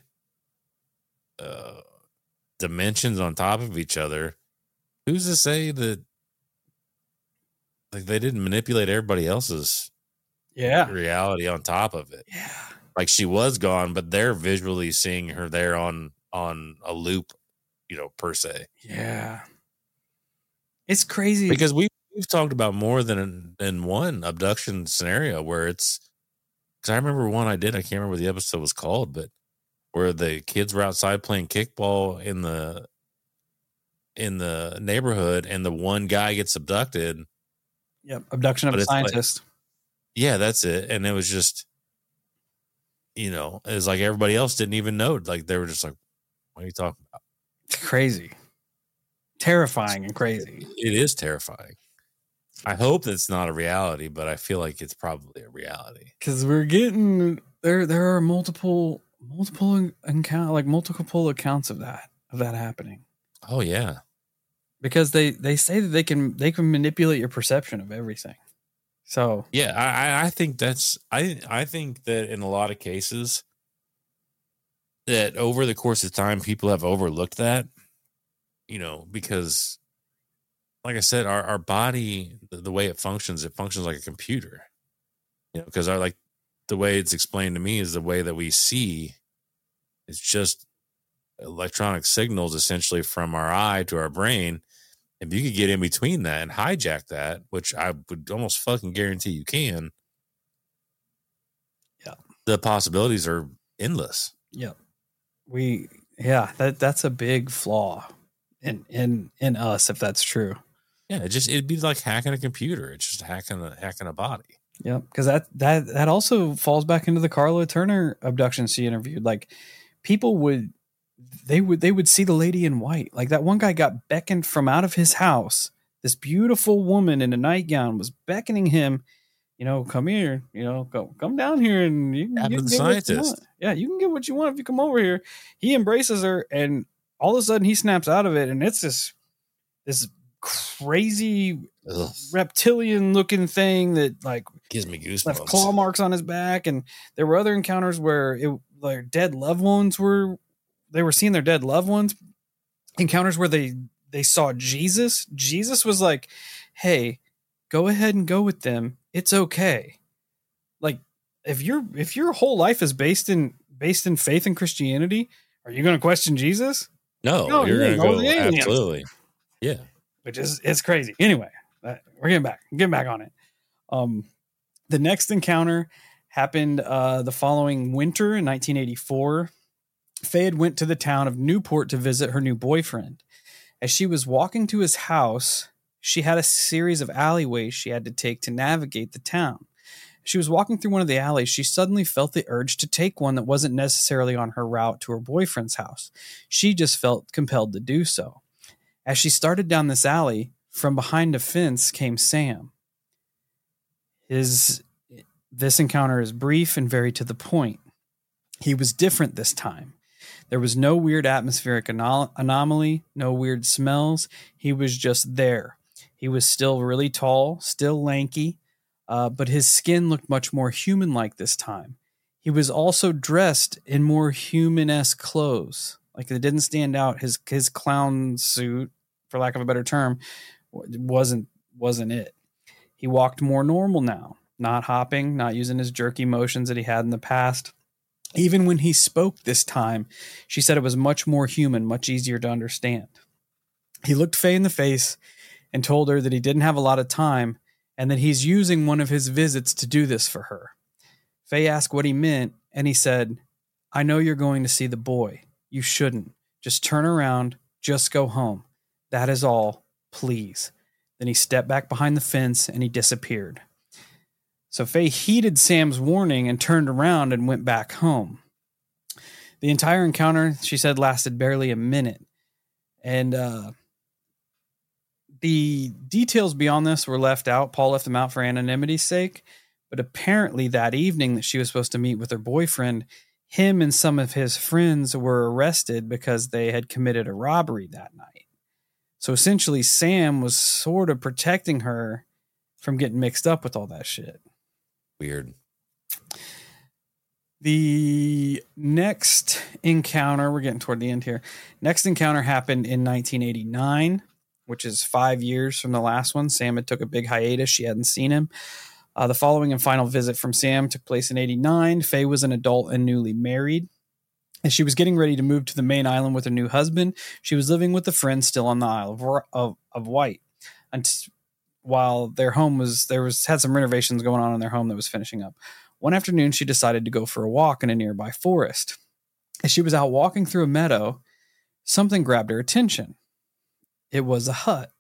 dimensions on top of each other, who's to say that? Like they didn't manipulate everybody else's reality on top of it. Yeah. Like she was gone, but they're visually seeing her there on a loop, you know, per se. Yeah. It's crazy. Because we've talked about more than one abduction scenario where it's because I remember one I did, I can't remember what the episode was called, but where the kids were outside playing kickball in the neighborhood and the one guy gets abducted. Yep, abduction of a scientist. Like, yeah, that's it. And it was just, you know, it's like everybody else didn't even know. Like they were just like, what are you talking about? It's crazy. Terrifying and crazy. It is terrifying. I hope that's not a reality, but I feel like it's probably a reality. Because we're getting there are multiple accounts of that happening. Oh yeah. Because they say that they can manipulate your perception of everything. So yeah, I think that's I think that in a lot of cases that over the course of time people have overlooked that, you know, because like I said, our body, the way it functions like a computer. You know, because the way it's explained to me is the way that we see is just electronic signals essentially from our eye to our brain. If you could get in between that and hijack that, which I would almost fucking guarantee you can, yeah, the possibilities are endless. Yeah, that's a big flaw in us if that's true. Yeah, it'd be like hacking a computer. It's just hacking a body. Yeah, because that also falls back into the Carla Turner abduction she interviewed. Like people would see the lady in white. Like that one guy got beckoned from out of his house. This beautiful woman in a nightgown was beckoning him, you know, come here, you know, come down here and you can get scientist. Yeah, you can get what you want if you come over here. He embraces her and all of a sudden he snaps out of it and it's this crazy reptilian looking thing that like gives me goosebumps. Left claw marks on his back. And there were other encounters where their dead loved ones were seeing their dead loved ones. Encounters where they saw Jesus. Jesus was like, hey, go ahead and go with them. It's okay. Like if your whole life is based in faith in Christianity, are you going to question Jesus? No, you're going to go absolutely. Yeah. Which it's crazy. Anyway, we're getting back on it. The next encounter happened the following winter in 1984. Faye had went to the town of Newport to visit her new boyfriend. As she was walking to his house, she had a series of alleyways she had to take to navigate the town. As she was walking through one of the alleys, she suddenly felt the urge to take one that wasn't necessarily on her route to her boyfriend's house. She just felt compelled to do so. As she started down this alley, From behind a fence came Sam. This encounter is brief and very to the point. He was different this time. There was no weird atmospheric anomaly, no weird smells. He was just there. He was still really tall, still lanky, but his skin looked much more human-like this time. He was also dressed in more human-esque clothes. Like, it didn't stand out. His clown suit, for lack of a better term, wasn't it. He walked more normal now, not hopping, not using his jerky motions that he had in the past. Even when he spoke this time, she said it was much more human, much easier to understand. He looked Faye in the face and told her that he didn't have a lot of time and that he's using one of his visits to do this for her. Faye asked what he meant, and he said, "I know you're going to see the boy. You shouldn't. Just turn around. Just go home. That is all. Please." Then he stepped back behind the fence and he disappeared. So Faye heeded Sam's warning and turned around and went back home. The entire encounter, she said, lasted barely a minute. And the details beyond this were left out. Paul left them out for anonymity's sake. But apparently that evening that she was supposed to meet with her boyfriend, him and some of his friends were arrested because they had committed a robbery that night. So essentially Sam was sort of protecting her from getting mixed up with all that shit. Weird. The next encounter, we're getting toward the end here. Next encounter happened in 1989, which is 5 years from the last one. Sam had took a big hiatus. She hadn't seen him. The following and final visit from Sam took place in 89. Faye was an adult and newly married. As she was getting ready to move to the main island with her new husband, she was living with a friend still on the Isle of Wight. And while their home had some renovations going on in their home that was finishing up. One afternoon, she decided to go for a walk in a nearby forest. As she was out walking through a meadow, something grabbed her attention. It was a hut.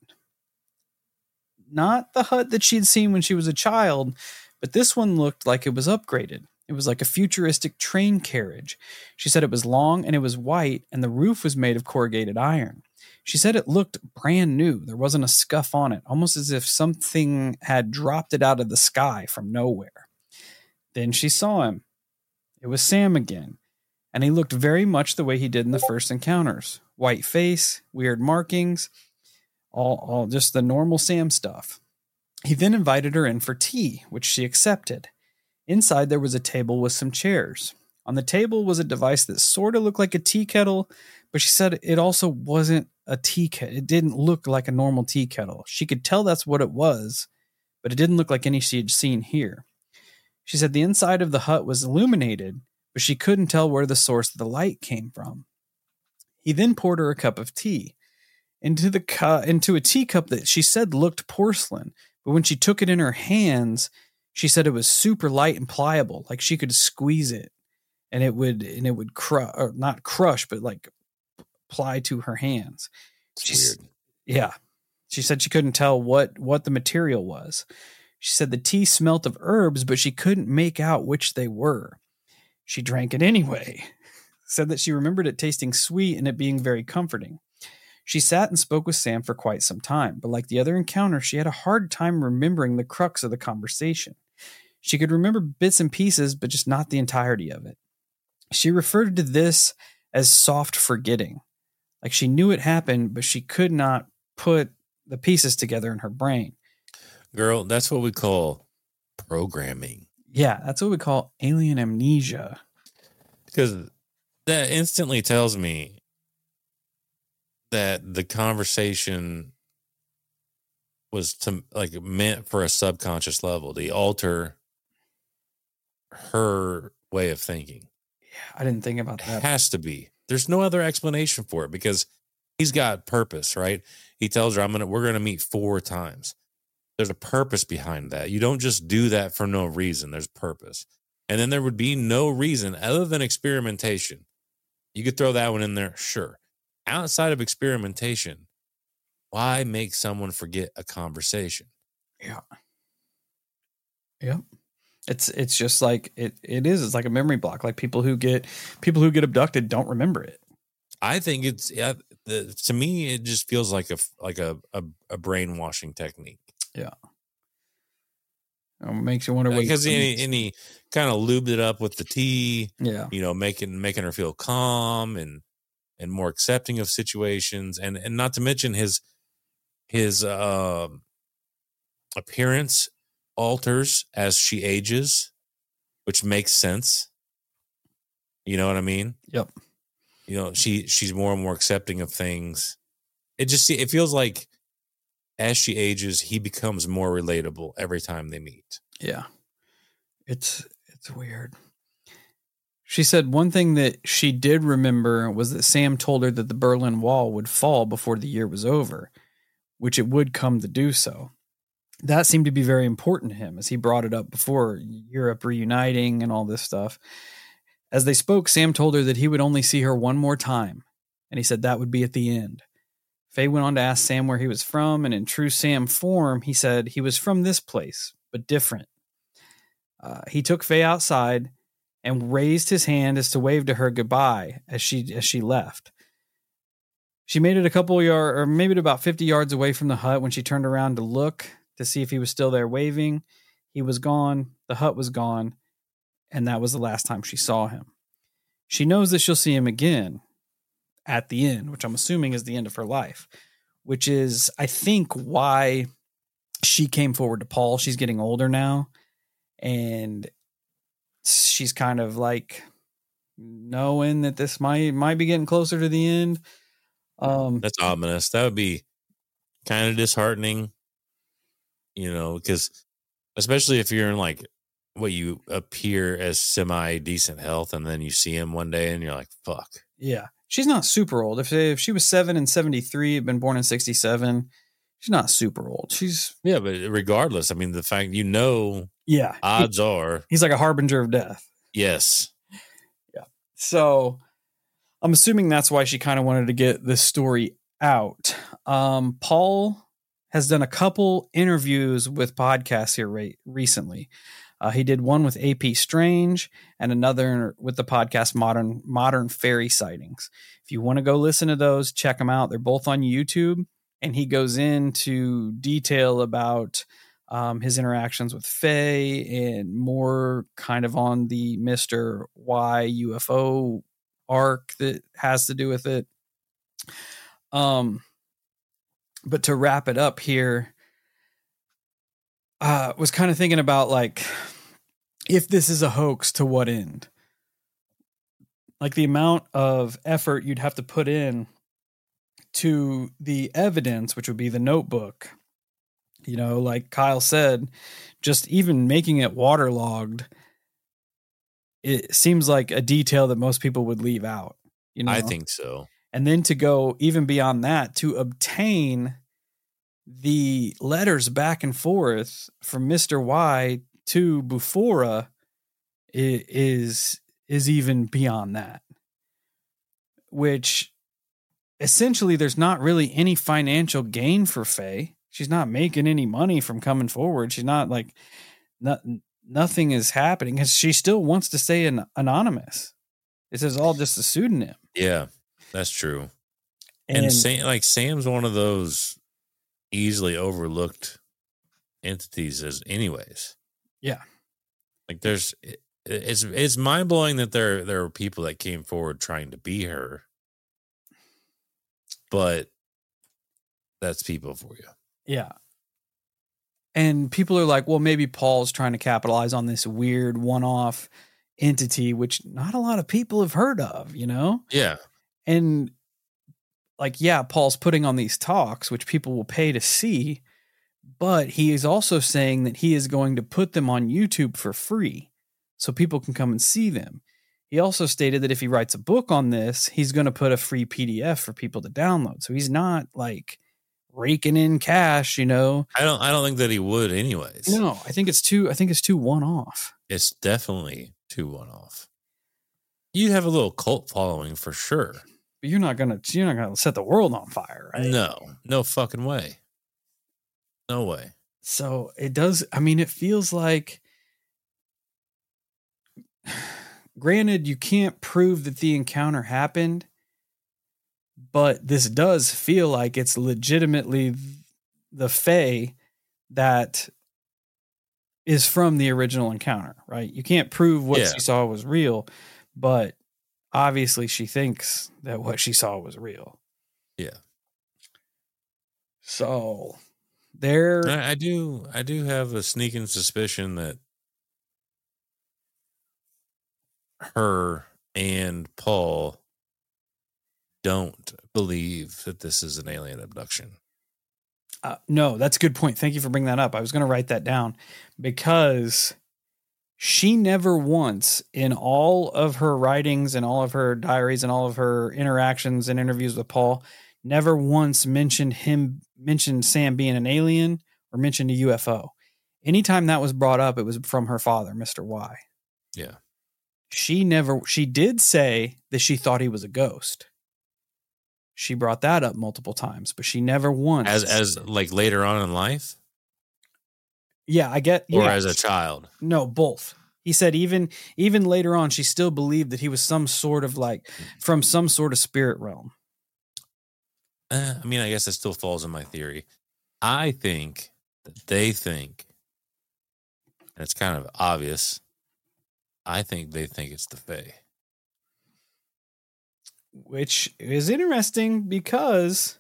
Not the hut that she had seen when she was a child, but this one looked like it was upgraded. It was like a futuristic train carriage. She said it was long and it was white, and the roof was made of corrugated iron. She said it looked brand new. There wasn't a scuff on it, almost as if something had dropped it out of the sky from nowhere. Then she saw him. It was Sam again, and he looked very much the way he did in the first encounters. White face, weird markings, all just the normal Sam stuff. He then invited her in for tea, which she accepted. Inside there was a table with some chairs. On the table was a device that sort of looked like a tea kettle, but she said it also wasn't a tea kettle. It didn't look like a normal tea kettle. She could tell that's what it was, but it didn't look like any she had seen here. She said the inside of the hut was illuminated, but she couldn't tell where the source of the light came from. He then poured her a cup of tea into a teacup that she said looked porcelain, but when she took it in her hands, she said it was super light and pliable, like she could squeeze it and it would not crush, but like apply to her hands. It's weird. Yeah. She said she couldn't tell what the material was. She said the tea smelt of herbs, but she couldn't make out which they were. She drank it anyway. Said that she remembered it tasting sweet and it being very comforting. She sat and spoke with Sam for quite some time, but like the other encounter, she had a hard time remembering the crux of the conversation. She could remember bits and pieces, but just not the entirety of it. She referred to this as soft forgetting. Like she knew it happened, but she could not put the pieces together in her brain. Girl, that's what we call programming. Yeah, that's what we call alien amnesia. Because that instantly tells me that the conversation was meant for a subconscious level to alter her way of thinking. Yeah, I didn't think about that. It has to be. There's no other explanation for it because he's got purpose, right? He tells her, we're gonna meet 4 times. There's a purpose behind that. You don't just do that for no reason. There's purpose. And then there would be no reason other than experimentation. You could throw that one in there, sure. Outside of experimentation, why make someone forget a conversation? Yeah. Yep. It's just like it is. It's like a memory block. Like people who get abducted don't remember it. I think it's to me it just feels like a brainwashing technique. Yeah. It makes you wonder what because he kind of lubed it up with the tea. Yeah. Making her feel calm and more accepting of situations, and not to mention his appearance alters as she ages, which makes sense. You know what I mean? Yep. She's more and more accepting of things. It feels like as she ages, he becomes more relatable every time they meet. Yeah. It's weird. She said one thing that she did remember was that Sam told her that the Berlin Wall would fall before the year was over, which it would come to do so. That seemed to be very important to him, as he brought it up before, Europe reuniting and all this stuff. As they spoke, Sam told her that he would only see her one more time, and he said that would be at the end. Faye went on to ask Sam where he was from, and in true Sam form, he said he was from this place, but different. He took Faye outside and raised his hand as to wave to her goodbye as she left. She made it a couple yards, or maybe about 50 yards away from the hut when she turned around to look to see if he was still there waving. He was gone. The hut was gone. And that was the last time she saw him. She knows that she'll see him again at the end, which I'm assuming is the end of her life, which is, I think, why she came forward to Paul. She's getting older now, and she's kind of like knowing that this might be getting closer to the end. That's ominous. That would be kind of disheartening, because especially if you're in like what you appear as semi decent health, and then you see him one day and you're like, fuck. Yeah. She's not super old. If she was 7 in 73, had been born in 67, she's not super old. Yeah, but regardless, I mean, the fact, yeah, odds are he's like a harbinger of death. Yes. Yeah. So I'm assuming that's why she kind of wanted to get this story out. Paul has done a couple interviews with podcasts here recently. He did one with AP Strange and another with the podcast Modern Fairy Sightings. If you want to go listen to those, check them out. They're both on YouTube, and he goes into detail about his interactions with Faye and more kind of on the Mr. Y UFO arc that has to do with it. But to wrap it up here, was kind of thinking about, like, if this is a hoax, to what end? Like, the amount of effort you'd have to put in to the evidence, which would be the notebook. Like Kyle said, just even making it waterlogged, it seems like a detail that most people would leave out. I think so. And then to go even beyond that, to obtain the letters back and forth from Mr. Y to Bufora is even beyond that, which essentially there's not really any financial gain for Faye. She's not making any money from coming forward. She's not like, nothing is happening because she still wants to stay anonymous. This is all just a pseudonym. Yeah, that's true. And Sam's one of those easily overlooked entities as anyways. Yeah. Like it's mind blowing that there are people that came forward trying to be her, but that's people for you. Yeah. And people are like, well, maybe Paul's trying to capitalize on this weird one-off entity, which not a lot of people have heard of, Yeah. And like, yeah, Paul's putting on these talks, which people will pay to see, but he is also saying that he is going to put them on YouTube for free so people can come and see them. He also stated that if he writes a book on this, he's going to put a free PDF for people to download. So he's not like raking in cash, I don't think that he would anyways. No, I think it's too one-off. It's definitely too one-off. You have a little cult following for sure. But you're not gonna set the world on fire, right? No fucking way. No way. So it does. I mean, it feels like, granted, you can't prove that the encounter happened, but this does feel like it's legitimately the Fae that is from the original encounter, right? You can't prove what she saw was real, but obviously she thinks that what she saw was real. Yeah. So there, I do have a sneaking suspicion that her and Paul don't believe that this is an alien abduction. No, that's a good point. Thank you for bringing that up. I was going to write that down because she never once in all of her writings and all of her diaries and all of her interactions and interviews with Paul, never once mentioned Sam being an alien or mentioned a UFO. Anytime that was brought up, it was from her father, Mr. Y. Yeah. She did say that she thought he was a ghost. She brought that up multiple times, but she never once as like later on in life. Yeah, I get. Or yeah. as a child. No, both. He said even later on, she still believed that he was some sort of from some sort of spirit realm. I mean, I guess it still falls in my theory. I think that they think, and it's kind of obvious, I think they think it's the Fae. Which is interesting because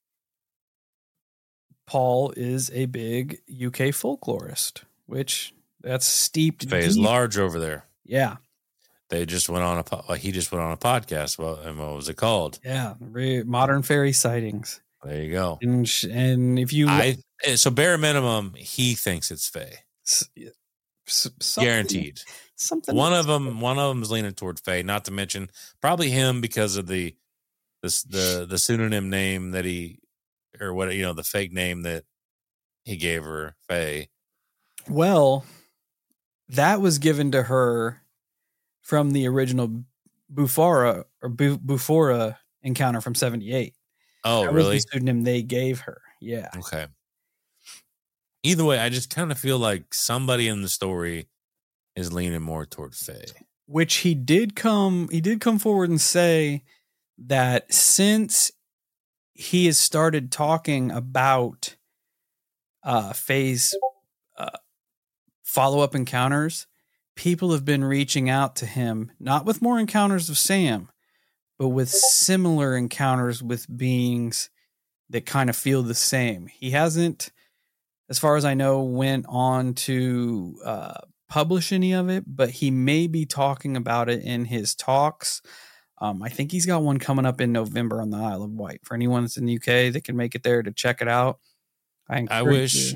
Paul is a big UK folklorist, which that's steeped. Fae is large over there. Yeah. They just went on he just went on a podcast. Well, and what was it called? Yeah. Modern fairy sightings. There you go. And if you, so bare minimum, he thinks it's Fae. Guaranteed. Something. One of them is leaning toward Fae. Not to mention probably him because of the pseudonym name that he, or what, the fake name that he gave her, Fae. Well, that was given to her from the original Bufora encounter from 1978. Oh, that really? Was the pseudonym they gave her. Yeah. Okay. Either way, I just kind of feel like somebody in the story is leaning more toward Fae. Which he did come forward and say that since he has started talking about Fae's follow-up encounters, people have been reaching out to him, not with more encounters of Sam, but with similar encounters with beings that kind of feel the same. He hasn't, as far as I know, went on to publish any of it, but he may be talking about it in his talks. I think he's got one coming up in November on the Isle of Wight. For anyone that's in the UK that can make it there to check it out, I wish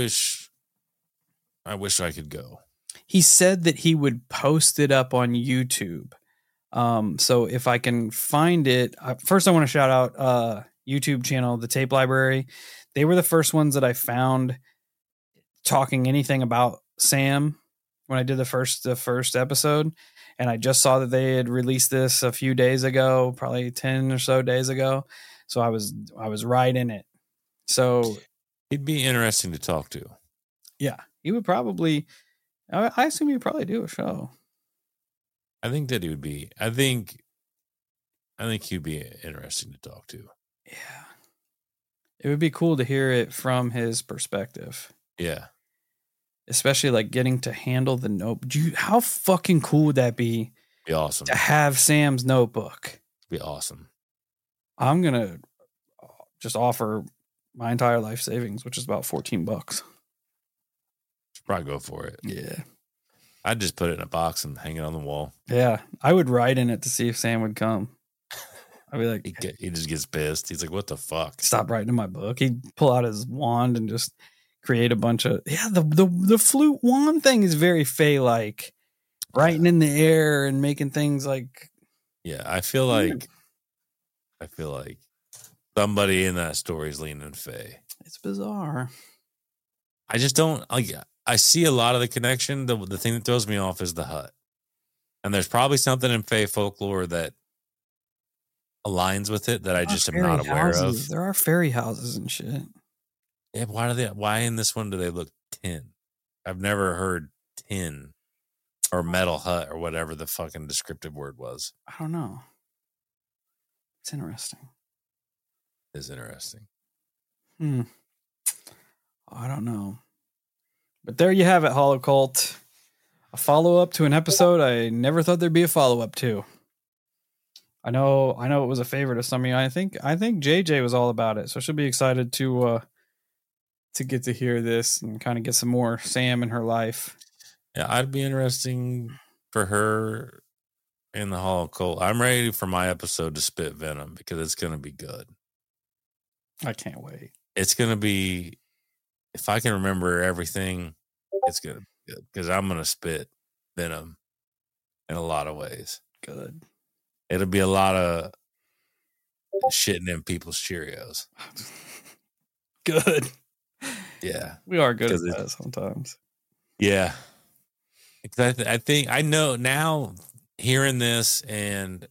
I could go. He said that he would post it up on YouTube. So if I can find it, first I want to shout out YouTube channel, The Tape Library. They were the first ones that I found talking anything about Sam when I did the first episode. And I just saw that they had released this a few days ago, probably 10 or so days ago. So I was right in it. So he'd be interesting to talk to. Yeah, he would probably. I assume he'd probably do a show. I think that he would be. I think he'd be interesting to talk to. Yeah, it would be cool to hear it from his perspective. Yeah, especially like getting to handle the notebook. How fucking cool would that be? Be awesome to have Sam's notebook. Be awesome. I'm gonna just offer my entire life savings, which is about $14. Should probably go for it. Yeah. I'd just put it in a box and hang it on the wall. Yeah. I would write in it to see if Sam would come. I'd be like, he just gets pissed. He's like, what the fuck? Stop writing in my book. He'd pull out his wand and just create a bunch of, the flute wand thing is very Fae-like. Writing in the air and making things like. Yeah. I feel like somebody in that story is leaning Fae. It's bizarre. I just don't like. I see a lot of the connection. The thing that throws me off is the hut, and there's probably something in Fae folklore that aligns with it that I just am not aware of. There are fairy houses and shit. Yeah, why in this one do they look tin? I've never heard tin or metal hut or whatever the fucking descriptive word was. I don't know. It's interesting. is interesting. I don't know. But there you have it, Hollow Cult. A follow-up to an episode I never thought there'd be a follow-up to. I know it was a favorite of some of you. I think JJ was all about it, so she'll be excited to get to hear this and kind of get some more Sam in her life. Yeah, I'd be interesting for her in the Hollow Cult. I'm ready for my episode to spit venom because it's going to be good. I can't wait. It's going to be, if I can remember everything, it's going to be good because I'm going to spit venom in a lot of ways. Good. It'll be a lot of shitting in people's Cheerios. Good. Yeah. We are good at that sometimes. Yeah. Because I think I know now, hearing this and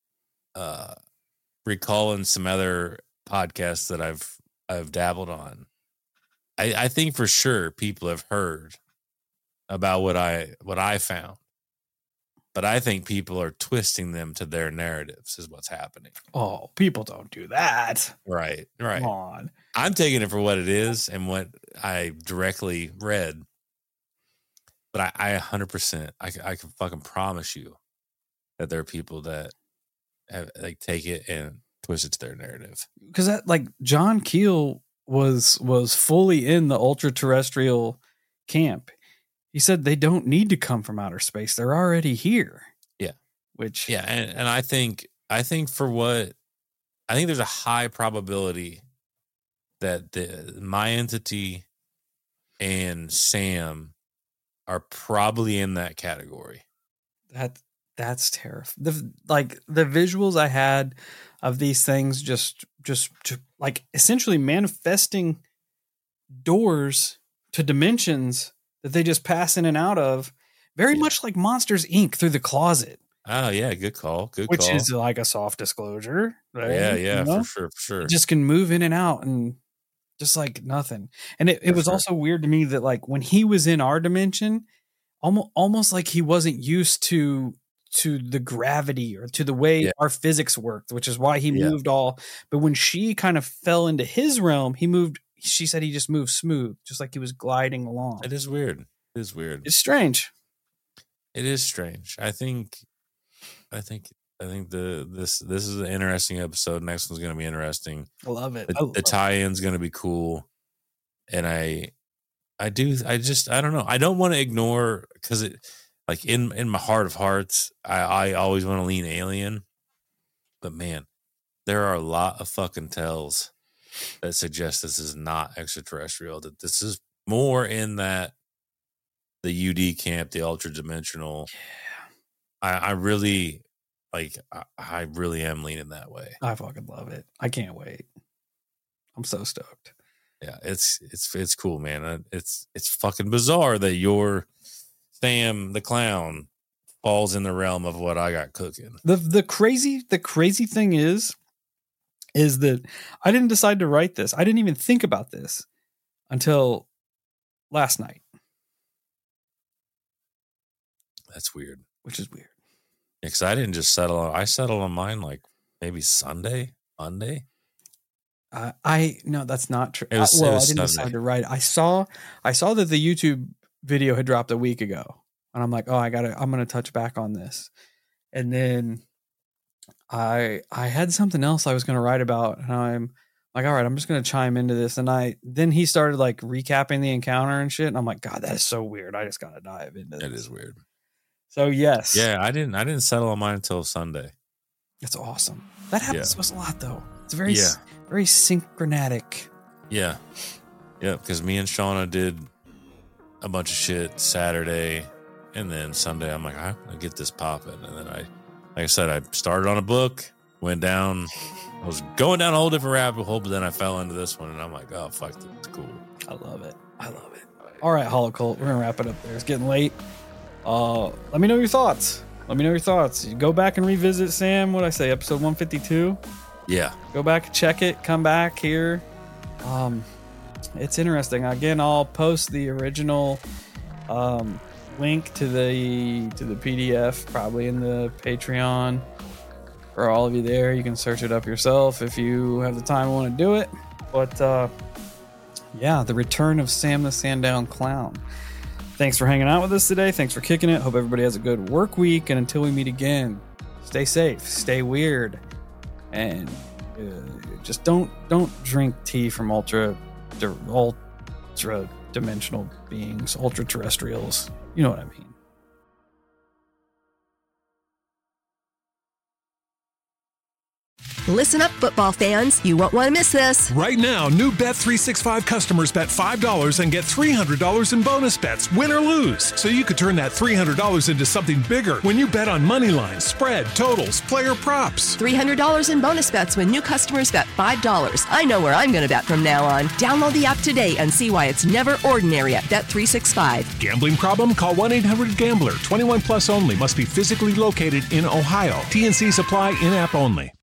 recalling some other podcasts that I've dabbled on, I think for sure people have heard about what I found. But I think people are twisting them to their narratives is what's happening. Oh, people don't do that. Right. Come on. I'm taking it for what it is and what I directly read. But I 100%, I can fucking promise you that there are people that have, like, take it and twist it to their narrative. Because that, like, John Keel was fully in the ultra terrestrial camp. He said they don't need to come from outer space; they're already here. Yeah, and I think for what I think there's a high probability that my entity and Sam are probably in that category. That's terrifying. The visuals I had of these things just like essentially manifesting doors to dimensions that they just pass in and out of, very much like Monsters, Inc. through the closet. Oh yeah, good call. Which is like a soft disclosure. Right? Yeah, you know? for sure. It just can move in and out and just like nothing. And it was also weird to me that like when he was in our dimension, almost like he wasn't used to the gravity or to the way our physics worked, which is why he moved all. But when she kind of fell into his realm, she said he just moved smooth, just like he was gliding along. It is weird. It's strange. It is strange. I think this is an interesting episode. Next one's going to be interesting. I love it. The tie-in's going to be cool. And I don't know. I don't want to ignore, because it, like, in my heart of hearts, I always want to lean alien. But man, there are a lot of fucking tells that suggest this is not extraterrestrial, that this is more in that the UD camp, the ultra dimensional. Yeah. I really am leaning that way. I fucking love it. I can't wait. I'm so stoked. Yeah, it's cool, man. It's fucking bizarre that your Sam the clown falls in the realm of what I got cooking. The crazy thing is that I didn't decide to write this. I didn't even think about this until last night. That's weird. Which is weird. Because I didn't just settle on. I settled on mine like maybe Sunday, Monday. No, that's not true. I didn't Sunday. Decide to write. I saw that the YouTube video had dropped a week ago, and I'm like, oh, I'm gonna touch back on this, and then I had something else I was gonna write about, and I'm like, all right, I'm just gonna chime into this, and then he started like recapping the encounter and shit, and I'm like, God, that is so weird. I just gotta dive into this. It is weird. So yes, yeah, I didn't settle on mine until Sunday. That's awesome. That happens to us a lot, though. It's very synchronatic. Yeah, because me and Shauna did a bunch of shit Saturday, and then Sunday I'm like, I'm gonna get this popping, and then like I said, I started on a book, went down, I was going down a whole different rabbit hole, but then I fell into this one, and I'm like, oh fuck, that's cool. I love it. All right, Hollow Cult, we're gonna wrap it up there. It's getting late. Let me know your thoughts. You go back and revisit, Sam, what'd I say, episode 152? Yeah. Go back, check it, come back here. It's interesting. Again, I'll post the original link to the PDF probably in the Patreon for all of you there. You can search it up yourself if you have the time and want to do it. But yeah, the return of Sam the Sandown Clown. Thanks for hanging out with us today. Thanks for kicking it. Hope everybody has a good work week. And until we meet again, stay safe, stay weird, and just don't drink tea from ultra dimensional beings, ultra terrestrials. You know what I mean. Listen up, football fans. You won't want to miss this. Right now, new Bet365 customers bet $5 and get $300 in bonus bets, win or lose. So you could turn that $300 into something bigger when you bet on money lines, spread, totals, player props. $300 in bonus bets when new customers bet $5. I know where I'm going to bet from now on. Download the app today and see why it's never ordinary at Bet365. Gambling problem? Call 1-800-GAMBLER. 21 plus only. Must be physically located in Ohio. T&Cs apply. In-app only.